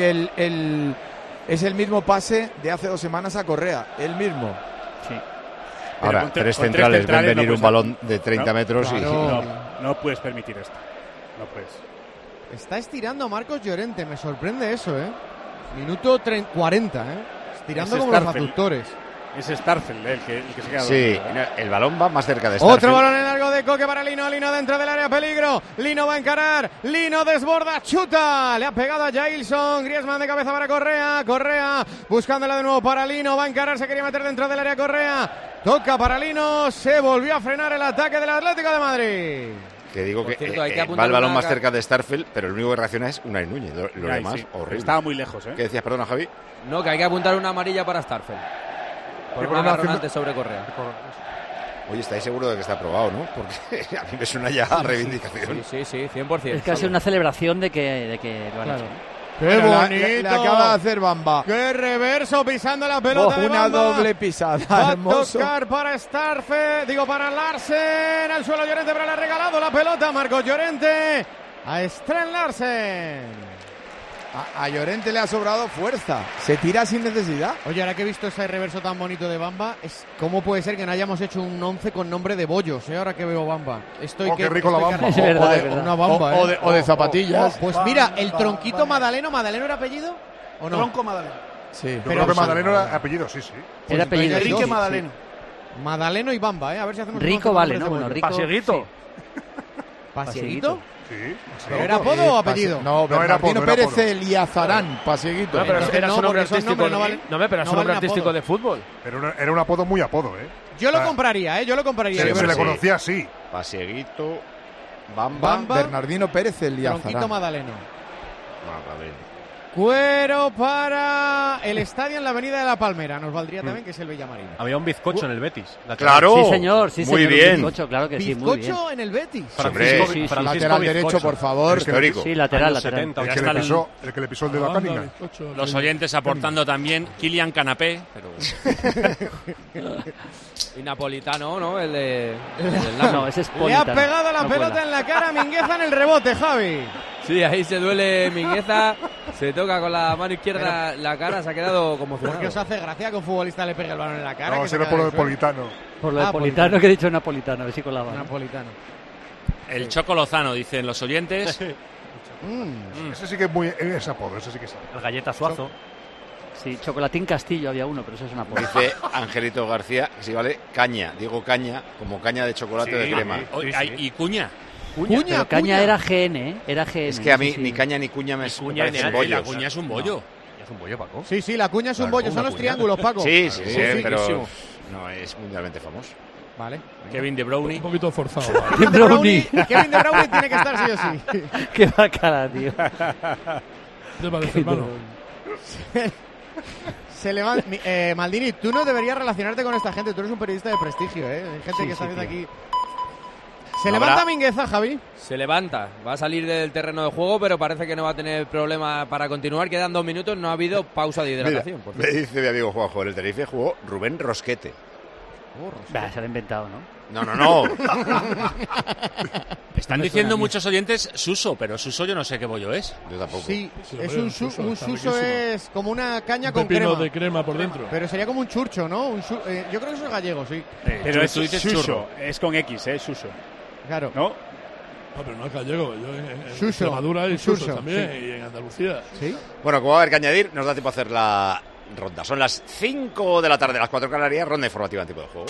es el mismo pase de hace 2 semanas a Correa. El mismo. Sí. Ahora, con tres centrales ven venir un balón de 30 metros y... No puedes permitir esto. No puedes. Está estirando Marcos Llorente, me sorprende eso, ¿eh? Minuto 40, ¿eh? Estirando Es como los Starfel. aductores. Es Starfel el que se queda Sí, dormido, ¿eh? el balón va más cerca de Starfel. Otro balón en largo de Coque para Lino. Lino dentro del área, peligro. Lino va a encarar. Lino desborda, chuta. Le ha pegado a Jailson. Griezmann de cabeza para Correa. Correa buscándola de nuevo para Lino. Va a encarar, se quería meter dentro del área Correa. Toca para Lino. Se volvió a frenar el ataque del Atlético de Madrid. Que digo Por que cierto, hay que va apuntar el balón una más cerca de Starfel, pero el único que reacciona es Unai Núñez. Lo Ay, demás, sí. horrible. Estaba muy lejos, ¿eh? ¿Qué decías, perdona, Javi? No, que hay que apuntar una amarilla para Starfel. Por un agarrón antes sobre Correa. Oye, ¿estáis seguros de que está aprobado, no? Porque a mí me suena ya a reivindicación. Sí, 100%. Es casi una celebración de que lo han hecho. ¡Qué Bueno, bonito! le acaba de hacer Bamba. ¡Qué reverso pisando la pelota de Una Bamba! doble pisada. Va a Hermoso. tocar para para Larsen. Al suelo Llorente, pero le ha regalado la pelota Marcos Llorente a Stren Larsen. A Llorente le ha sobrado fuerza. Se tira sin necesidad. Oye, ahora que he visto ese reverso tan bonito de Bamba, ¿cómo puede ser que no hayamos hecho un 11 con nombre de Bollos? Ahora que veo Bamba. Qué rico la Bamba. Es verdad, es verdad. Una Bamba, O de zapatillas. Pues mira, el tronquito ¿Madaleno era apellido? ¿O no? Tronco Madaleno. Sí. Yo creo que Madaleno era apellido, sí. Era apellido. Enrique Sí. Madaleno. Madaleno y Bamba, a ver si hacemos Rico un vale, nombre ¿no? de Bueno, Bollos. Rico. Pasieguito. ¿Pasieguito? Sí. ¿Pero era apodo o apellido? No, era Bernardino apodo, era Pérez apodo. Eliazarán, Pasieguito. No, pero Entonces era no, su nombre porque esos artístico. nombres no valen- No, pero era su no nombre valen artístico apodo. de fútbol. Pero era un apodo muy apodo, ¿eh? Yo lo compraría, yo lo compraría. Se Yo le creo que sí. conocía así. Pasieguito, Bamba. Bamba. Bernardino Pérez Eliazarán. Tronquito Madaleno. Madaleno. Cuero para el estadio en la avenida de la Palmera. Nos valdría también que es el Villamarín. Había un bizcocho en el Betis. Claro. Sí, señor, sí, Muy señor. bien. Bizcocho, claro que sí, muy bien. Bizcocho en el Betis. Hombre, Sí, sí, Lateral derecho, por favor. histórico. Sí, lateral, Años lateral. 70, Ya El que, está le pisó, el que le pisó el dedo a Cunningham. Los oyentes aportando también Kylian Canapé, pero Y Napolitano, ¿no? El del No, ese es Le ha Politano. pegado la No pelota cuela. en la cara a Mingueza en el rebote, Javi. Sí, ahí se duele Mingueza. Se toca con la mano izquierda la cara, se ha quedado conmocionado. ¿Por qué os hace gracia que un futbolista le pegue el balón en la cara? No, sirve por lo de Politano. Por lo de Politano, que he dicho napolitano, a ver si colaba. Napolitano. El Choco Lozano, dicen los oyentes. Ese sí que es muy... Ese apodo, ese sí que es. El Galleta Suazo. Sí, Chocolatín Castillo había uno, pero eso es una apodo. Dice Angelito García que si vale caña. Digo caña como caña de chocolate de crema. ¿Y cuña? Pero caña era GN, ¿eh? Era GN. Es que a mí ni caña ni cuña me parecen bollos. La cuña es un bollo. ¿Es un bollo, Paco? Sí, la cuña es un bollo, son los triángulos, Paco. Sí, pero no es mundialmente famoso. Vale. Kevin De Bruyne. Un poquito forzado. Kevin De Bruyne tiene que estar sí o sí. Qué bacala, tío. ¿Te parece, hermano? Se levanta. Maldini, tú no deberías relacionarte con esta gente. Tú eres un periodista de prestigio, ¿eh? Hay gente que está haciendo aquí. ¿Se levanta Mingueza, Javi? Se levanta, va a salir del terreno de juego, pero parece que no va a tener problema para continuar. Quedan 2 minutos, no ha habido pausa de hidratación. Mira, me dice mi amigo Juanjo, en el Tenerife jugó Rubén Rosquete. Se lo ha inventado, ¿no? No. Están diciendo muchos oyentes Suso, pero Suso yo no sé qué bollo es. Yo tampoco. Sí, es un suso es como una caña con pepino crema. de crema por dentro. Pero sería como un churcho, ¿no? Yo creo que eso es gallego, sí. Pero tú dices Suso, churro. es con X, Suso. Claro. ¿No? No, pero no es gallego. Yo en Suso. Extremadura hay Suso Suso, también, sí. y en Andalucía. ¿Sí? Bueno, como va a haber que añadir, nos da tiempo a hacer la ronda. Son las 5 de la tarde, las 4 en Canarias, ronda informativa en tipo de juego.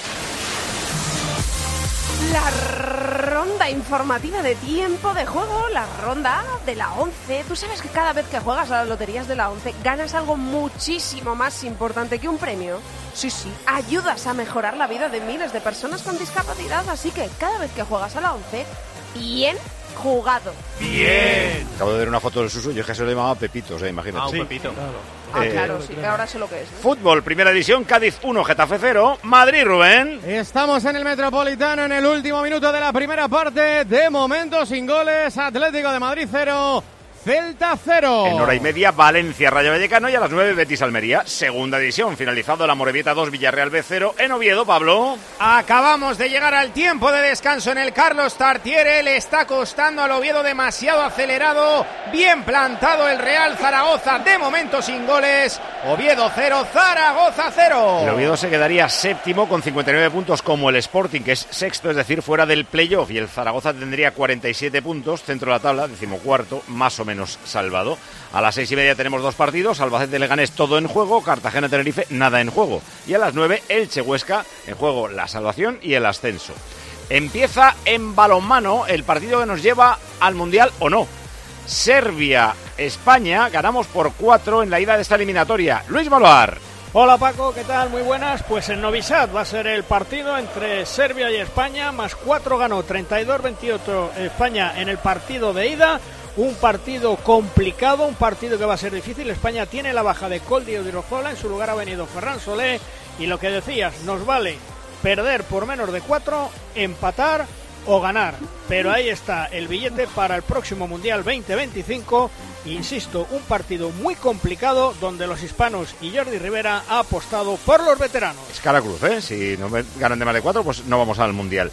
La ronda informativa de tiempo de juego, la ronda de la 11. Tú sabes que cada vez que juegas a las loterías de la 11 ganas algo muchísimo más importante que un premio. Sí, ayudas a mejorar la vida de miles de personas con discapacidad, así que cada vez que juegas a la 11, bien jugado. ¡Bien! Acabo de ver una foto del Suso, yo es que se lo llamaba Pepitos, imagínate. Un Pepito. Claro, sí, que ahora sé lo que es, ¿no? Fútbol, primera división, Cádiz 1, Getafe 0, Madrid, Rubén. Estamos en el Metropolitano en el último minuto de la primera parte. De momento sin goles, Atlético de Madrid 0, Celta 0. En hora y media, Valencia, Rayo Vallecano y a las 9, Betis Almería. Segunda división, finalizado la Morevieta 2, Villarreal B 0. En Oviedo, Pablo. Acabamos de llegar al tiempo de descanso en el Carlos Tartiere. Le está costando al Oviedo demasiado acelerado. Bien plantado el Real Zaragoza. De momento sin goles. Oviedo 0, Zaragoza 0. El Oviedo se quedaría séptimo con 59 puntos como el Sporting, que es sexto, es decir, fuera del playoff. Y el Zaragoza tendría 47 puntos, centro de la tabla, 14º, más o menos salvado. A las 6:30 tenemos 2 partidos, Albacete Leganés todo en juego, Cartagena Tenerife nada en juego. Y a las 9 Elche Huesca en juego la salvación y el ascenso. Empieza en balonmano el partido que nos lleva al Mundial o no. Serbia-España, ganamos por 4 en la ida de esta eliminatoria. Luis Baloar. Hola Paco, ¿qué tal? Muy buenas. Pues en Novi Sad va a ser el partido entre Serbia y España, más 4 ganó, 32-28 España en el partido de ida. Un partido complicado, un partido que va a ser difícil. España tiene la baja de Coldi Odriozola, en su lugar ha venido Ferran Solé. Y lo que decías, nos vale perder por menos de 4, empatar o ganar. Pero ahí está el billete para el próximo Mundial 2025. Insisto, un partido muy complicado donde los hispanos y Jordi Rivera ha apostado por los veteranos. Es cara cruz, ¿eh? Si no ganan de más de 4, pues no vamos al Mundial.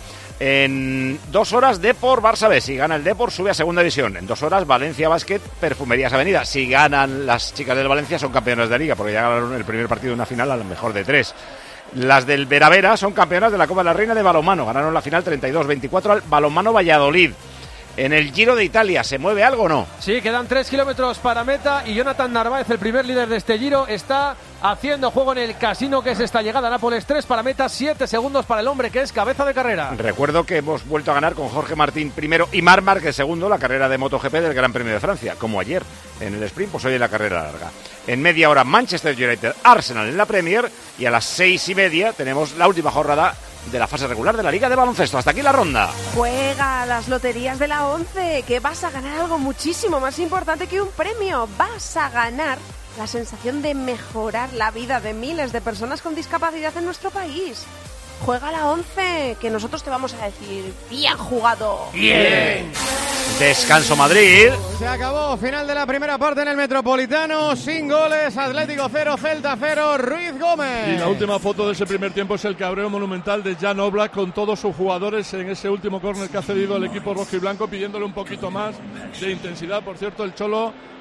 En 2 horas, Depor Barça B. Si gana el Depor, sube a segunda división. En 2 horas, Valencia Basket, Perfumerías Avenida. Si ganan las chicas del Valencia, son campeonas de Liga, porque ya ganaron el primer partido de una final a lo mejor de 3. Las del Veravera son campeonas de la Copa de la Reina de balonmano. Ganaron la final 32-24 al Balonmano Valladolid. En el Giro de Italia, ¿se mueve algo o no? Sí, quedan 3 kilómetros para meta y Jonathan Narváez, el primer líder de este Giro, está haciendo juego en el casino, que es esta llegada a Nápoles. 3 para meta, 7 segundos para el hombre que es cabeza de carrera. Recuerdo que hemos vuelto a ganar con Jorge Martín primero y Marc Márquez segundo la carrera de MotoGP del Gran Premio de Francia, como ayer en el sprint, pues hoy en la carrera larga. En media hora, Manchester United, Arsenal en la Premier, y a las 6:30 tenemos la última jornada de la fase regular de la Liga de Baloncesto. Hasta aquí la ronda. Juega a las loterías de la 11, que vas a ganar algo muchísimo más importante que un premio. Vas a ganar la sensación de mejorar la vida de miles de personas con discapacidad en nuestro país. Juega a la 11, que nosotros te vamos a decir, bien jugado. Bien. Descanso Madrid. Se acabó, final de la primera parte en el Metropolitano, sin goles, Atlético 0, Celta 0, Ruiz Gómez. Y la última foto de ese primer tiempo es el cabreo monumental de Jan Oblak con todos sus jugadores en ese último córner que ha cedido el equipo rojo y blanco, pidiéndole un poquito más de intensidad. Por cierto, el Cholo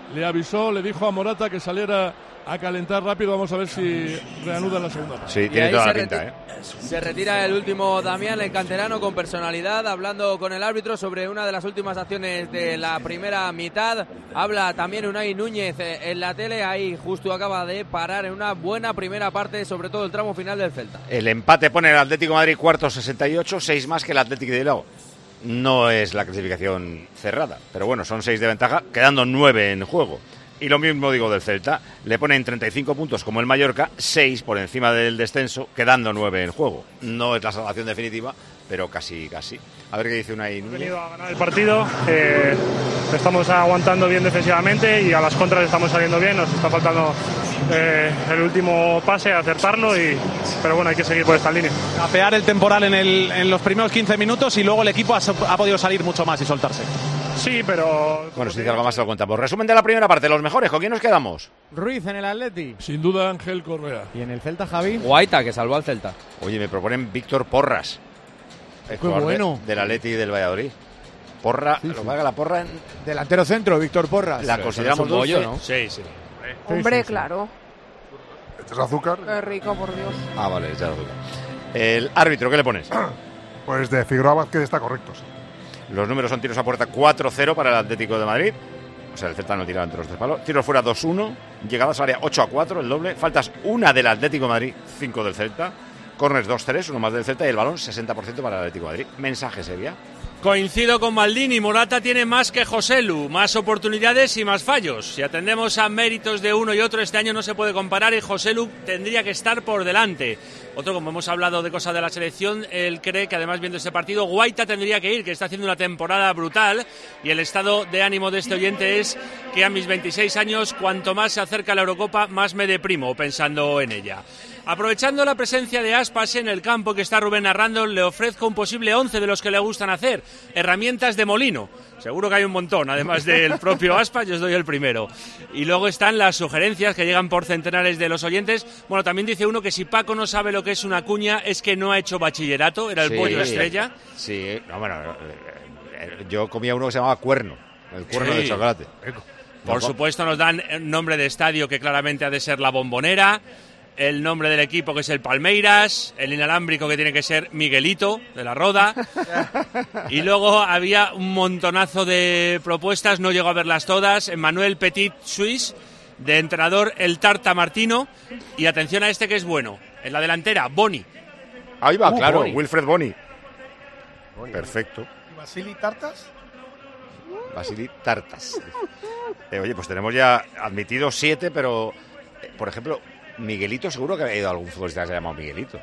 le avisó, le dijo a Morata que saliera a calentar rápido. Vamos a ver si reanuda la segunda parte. Sí, tiene toda la pinta, Se retira el último Damián, el canterano, con personalidad, hablando con el árbitro sobre una de las últimas acciones de la primera mitad. Habla también Unai Núñez en la tele, ahí justo acaba de parar en una buena primera parte, sobre todo el tramo final del Celta. El empate pone el Atlético de Madrid cuarto 68, 6 más que el Atlético de Bilbao. No es la clasificación cerrada, pero bueno, son 6 de ventaja, quedando 9 en juego. Y lo mismo digo del Celta, le ponen 35 puntos como el Mallorca, 6 por encima del descenso, quedando 9 en juego. No es la salvación definitiva, pero casi. A ver qué dice Unai Núñez. Hemos venido a ganar el partido, estamos aguantando bien defensivamente y a las contras estamos saliendo bien, nos está faltando el último pase, acertarlo, pero bueno, hay que seguir por esta línea. Apear el temporal en los primeros 15 minutos y luego el equipo ha podido salir mucho más y soltarse. Sí, pero... Bueno, si dice algo más se lo contamos. Resumen de la primera parte, los mejores, ¿con quién nos quedamos? Ruiz en el Atleti. Sin duda Ángel Correa. Y en el Celta, Javi. Guaita, que salvó al Celta. Oye, me proponen Víctor Porras. El Qué bueno. Del Atleti y del Valladolid. Porra, sí. Lo que haga la Porra en... Delantero centro, Víctor Porras. La consideramos dulce, ¿no? Sí. Hombre, claro. ¿Echas azúcar? Qué rico, por Dios. Ah, vale, echas azúcar. El árbitro, ¿qué le pones? Pues de Figueroa Vázquez está correcto, sí. Los números son tiros a puerta 4-0 para el Atlético de Madrid. O sea, el Celta no tira entre los 3 palos. Tiros fuera 2-1. Llegadas al área 8-4, el doble. Faltas 1 del Atlético de Madrid, 5 del Celta. Corners 2-3, 1 más del Celta. Y el balón 60% para el Atlético de Madrid. Mensaje, Sevilla. Coincido con Maldini, Morata tiene más que Joselu, más oportunidades y más fallos. Si atendemos a méritos de uno y otro, este año no se puede comparar y Joselu tendría que estar por delante. Otro, como hemos hablado de cosas de la selección, él cree que además viendo este partido, Guaita tendría que ir, que está haciendo una temporada brutal, y el estado de ánimo de este oyente es que a mis 26 años, cuanto más se acerca la Eurocopa, más me deprimo pensando en ella. Aprovechando la presencia de Aspas en el campo que está Rubén narrando, le ofrezco un posible 11 de los que le gustan hacer. Herramientas de molino. Seguro que hay un montón, además del propio Aspas, yo os doy el primero. Y luego están las sugerencias que llegan por centenares de los oyentes. Bueno, también dice uno que si Paco no sabe lo que es una cuña, es que no ha hecho bachillerato, era el pollo estrella. Sí, no, bueno, yo comía uno que se llamaba cuerno, el cuerno de chocolate. Por supuesto nos dan nombre de estadio que claramente ha de ser la Bombonera, el nombre del equipo que es el Palmeiras, el inalámbrico que tiene que ser Miguelito de la Roda, y luego había un montonazo de propuestas, no llego a verlas todas. Emmanuel Petit Suisse, de entrenador el Tarta Martino, y atención a este que es bueno, en la delantera, Boni. Ahí va, claro, Boni. Wilfred Boni. Perfecto. ¿Y Vasili Tartas? Vasili Tartas. Oye, pues tenemos ya admitidos 7, pero, por ejemplo, Miguelito, seguro que ha ido algún futbolista que se ha llamado Miguelito.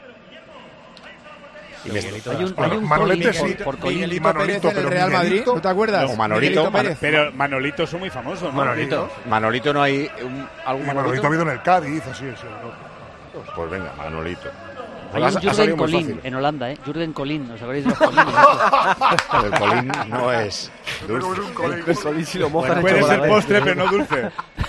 Y Miguelito. Hay un Manolito por Miguelito Pérez en el Real Madrid, ¿no te acuerdas? No, Manolito, pero Manolitos son muy famosos, ¿no? Manolito no hay algún Manolito ha habido en el Cádiz, así es. Pues venga, Manolito. Hay un Jurgen Colín en Holanda, ¿eh? Jurgen Colín, ¿os acordáis de los Colines? El Colín no es dulce. El Colín si lo mojan en puede ser chocolate. postre, pero no dulce.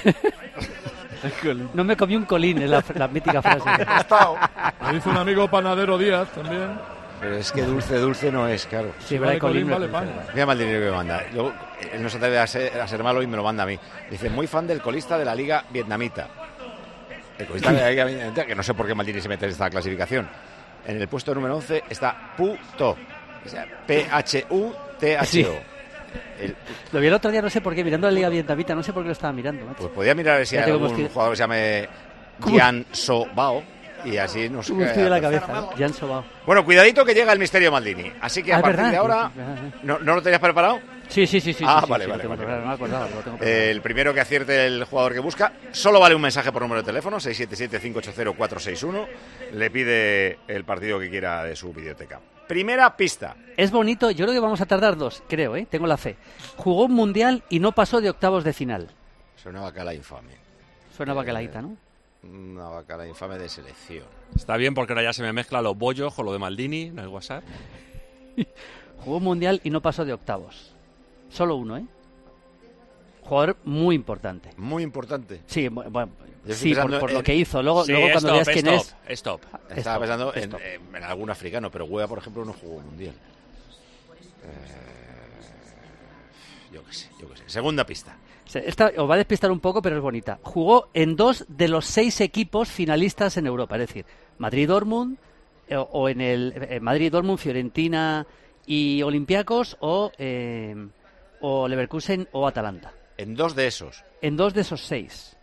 No me comí un colín, es la mítica frase. Me dice un amigo panadero Díaz también. Pero es que dulce no es, claro. Sí, vale, colín vale pan. Mira mal dinero que me manda. Luego, él no se atreve a ser malo y me lo manda a mí. Dice, muy fan del colista de la Liga Vietnamita. El colista de la Liga Vietnamita, que no sé por qué Maldini se mete en esta clasificación. En el puesto número 11 está Puto. O sea, P-H-U-T-H-O. Sí. Lo vi el otro día, no sé por qué, mirando la Liga Vietnamita, no sé por qué lo estaba mirando. Macho. Pues podía mirar si hay algún jugador que se llame Jian So Bao y así nos ¿Cómo estoy de la cabeza? Jian So Bao. Bueno, cuidadito que llega el misterio Maldini. Así que a partir de ahora... ¿No lo tenías preparado? Sí. Vale. No me acordaba, lo tengo preparado. El primero que acierte el jugador que busca, solo vale un mensaje por número de teléfono, 677-580-461. Le pide el partido que quiera de su videoteca. Primera pista. Es bonito, yo creo que vamos a tardar 2, creo, tengo la fe. Jugó un mundial y no pasó de octavos de final. Suena bacala infame. Suena bacalaíta, ¿no? Una bacala infame de selección. Está bien porque ahora ya se me mezcla lo bollo con lo de Maldini en el WhatsApp. Jugó un mundial y no pasó de octavos. Solo uno, Jugador muy importante. Muy importante. Sí, bueno, sí, por lo que hizo. Luego cuando veas quién es... Estaba pensando en algún africano, pero Guea, por ejemplo, no jugó mundial. Yo qué sé. Segunda pista. Esta os va a despistar un poco, pero es bonita. Jugó en 2 de los 6 equipos finalistas en Europa, es decir, Madrid-Dortmund, o en el Madrid-Dortmund, Fiorentina y Olympiacos, o Leverkusen o Atalanta. En 2 de esos. En 2 de esos 6.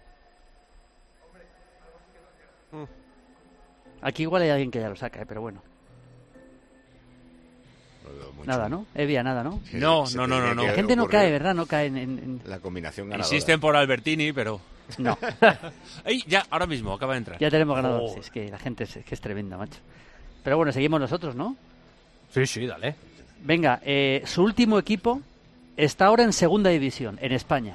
Aquí igual hay alguien que ya lo saca, pero bueno. Nada, ¿no? Evia, nada, ¿no? No. La gente no cae, ¿verdad? No cae en... La combinación ganadora. Insisten por Albertini, pero... No. ¡Ey! Ya, ahora mismo, acaba de entrar. Ya tenemos ganador. Sí, es que la gente es tremenda, macho. Pero bueno, seguimos nosotros, ¿no? Sí, dale. Venga, su último equipo está ahora en segunda división, en España.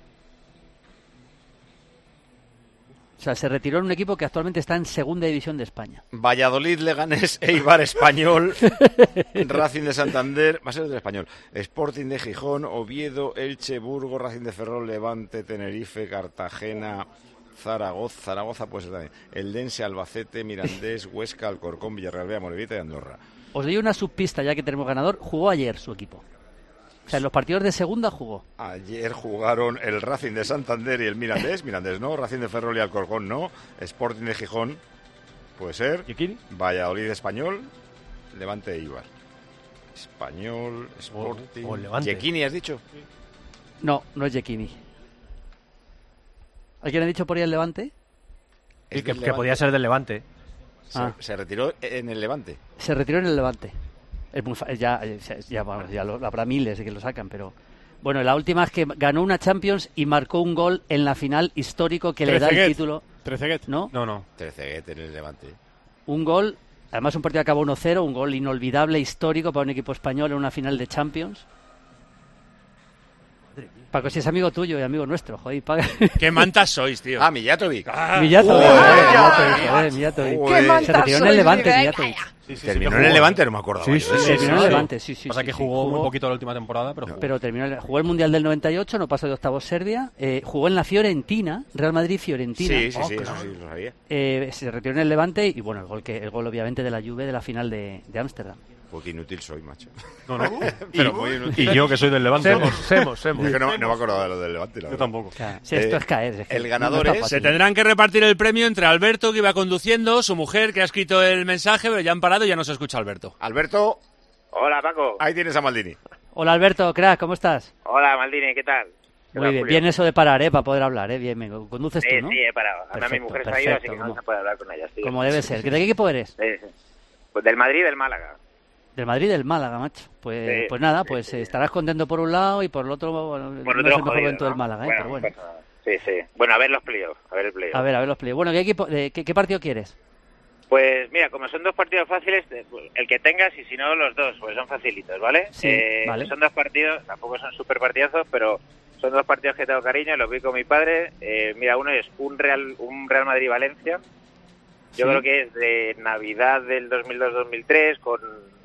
O sea, se retiró en un equipo que actualmente está en segunda división de España. Valladolid, Leganés, Eibar, Español, Racing de Santander, va a ser del Español, Sporting de Gijón, Oviedo, Elche, Burgos, Racing de Ferrol, Levante, Tenerife, Cartagena, Zaragoza puede ser también, Eldense, Albacete, Mirandés, Huesca, Alcorcón, Villarreal, Bea, Morevita y Andorra. Os doy una subpista ya que tenemos ganador. Jugó ayer su equipo. O sea, en los partidos de segunda jugó. Ayer jugaron el Racing de Santander y el Mirandés no, Racing de Ferrol y Alcorcón no, Sporting de Gijón, puede ser, Valladolid, Español, Levante, Eibar. Español, Sporting... O Levante. ¿Yekini has dicho? No es Yekini. ¿Alguien ha dicho por ahí el Levante? Sí, que podía ser del Levante. Se retiró en el Levante. Se retiró en el Levante. Es muy ya habrá miles que lo sacan, pero... Bueno, la última es que ganó una Champions y marcó un gol en la final histórico que le da el título. Trezeguet. ¿No? No. Trezeguet en el Levante. Un gol, además un partido acabó 1-0, un gol inolvidable, histórico para un equipo español en una final de Champions. Paco, si es amigo tuyo y amigo nuestro, joder, paga. ¿Qué mantas sois, tío? Mijatovic. Mijatovic. Se retiró en el Levante, Mijatovic. Terminó en el Levante, no me acuerdo. Terminó en el Levante, sí. Pasa que jugó muy poquito la última temporada, pero jugó el Mundial del 98, no pasó de octavos Serbia, jugó en la Fiorentina, Real Madrid-Fiorentina. Sí, eso lo sabía. Se retiró en el Levante y bueno, el gol obviamente de la Juve de la final de Ámsterdam. Porque inútil soy, macho. No. Pero muy inútil. Y yo que soy del Levante. Semos. Es que no me acuerdo de lo del Levante. Yo tampoco. Claro, si esto es caer. El ganador es... Se tendrán que repartir el premio entre Alberto, que iba conduciendo, su mujer, que ha escrito el mensaje, pero ya han parado y ya no se escucha Alberto. Alberto. Hola, Paco. Ahí tienes a Maldini. Hola, Alberto, crack, ¿cómo estás? Hola, Maldini, ¿qué tal? Muy bien eso de parar, para poder hablar, bien, me conduces tú, ¿no? Sí, he parado. Además, mi mujer se ha ido, así que no se puede hablar con ella. Sí. Como debe ser. ¿De qué equipo eres? Pues del Madrid y del Málaga. Del Madrid y del Málaga, macho. Pues nada, estarás contento por un lado y por el otro, no es el mejor momento del Málaga, pero bueno. Sí. Bueno, a ver los playoffs, a ver los playoffs. Bueno, ¿qué partido quieres? Pues mira, como son 2 partidos fáciles, el que tengas y si no los 2, pues son facilitos, ¿vale? Sí, vale. Son 2 partidos, tampoco son súper partidazos, pero son 2 partidos que tengo cariño, los vi con mi padre. Mira, uno es un Real Madrid-Valencia. Yo creo que es de Navidad del 2002-2003, con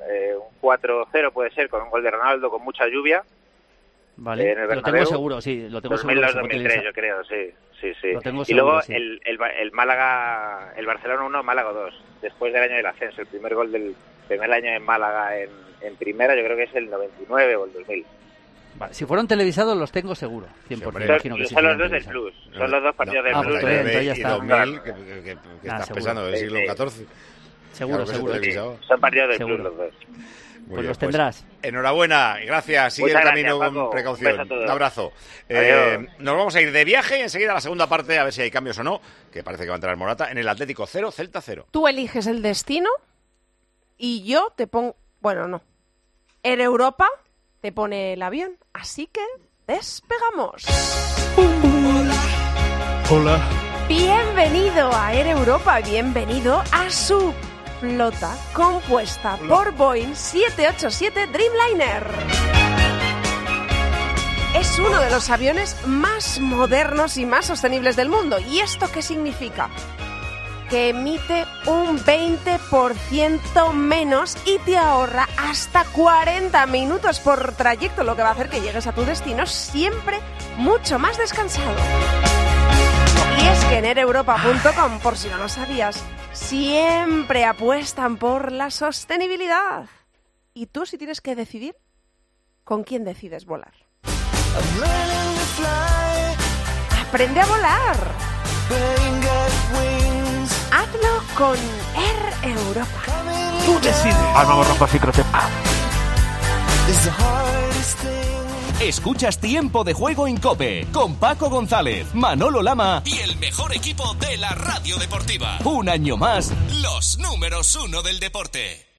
un 4-0 puede ser, con un gol de Ronaldo, con mucha lluvia. Vale, lo tengo seguro, sí, lo tengo 2002-2003, yo creo, sí. Lo tengo y seguro, luego sí. el Málaga, el Barcelona 1, Málaga 2, después del año del ascenso, el primer gol del primer año en Málaga en primera, yo creo que es el 99 o el 2000. Vale, si fueron televisados los tengo seguro, 100%. Imagino que son los 2 del Plus, son los 2 partidos del Plus. Y 2000, que estás pensando del siglo XIV. Seguro. Son partidos del Plus los 2. Pues los tendrás. Enhorabuena, gracias. Sigue el camino con precaución. Un abrazo. Nos vamos a ir de viaje y enseguida a la segunda parte, a ver si hay cambios o no, que parece que va a entrar Morata, en el Atlético 0, Celta 0. Tú eliges el destino y yo te pongo... Bueno, no. Air Europa te pone el avión. Así que despegamos. Hola. Bienvenido a Air Europa, bienvenido a su flota compuesta por Boeing 787 Dreamliner. Es uno de los aviones más modernos y más sostenibles del mundo. ¿Y esto qué significa? Que emite un 20% menos y te ahorra hasta 40 minutos por trayecto, lo que va a hacer que llegues a tu destino siempre mucho más descansado. Y es que en aereuropa.com, por si no lo sabías, siempre apuestan por la sostenibilidad. Y tú, si tienes que decidir, ¿con quién decides volar? Aprende a volar. Hazlo con Air Europa. Tú decides. Armamos rojo Secret. Escuchas Tiempo de Juego en COPE con Paco González, Manolo Lama y el mejor equipo de la radio deportiva. Un año más, los números 1 del deporte.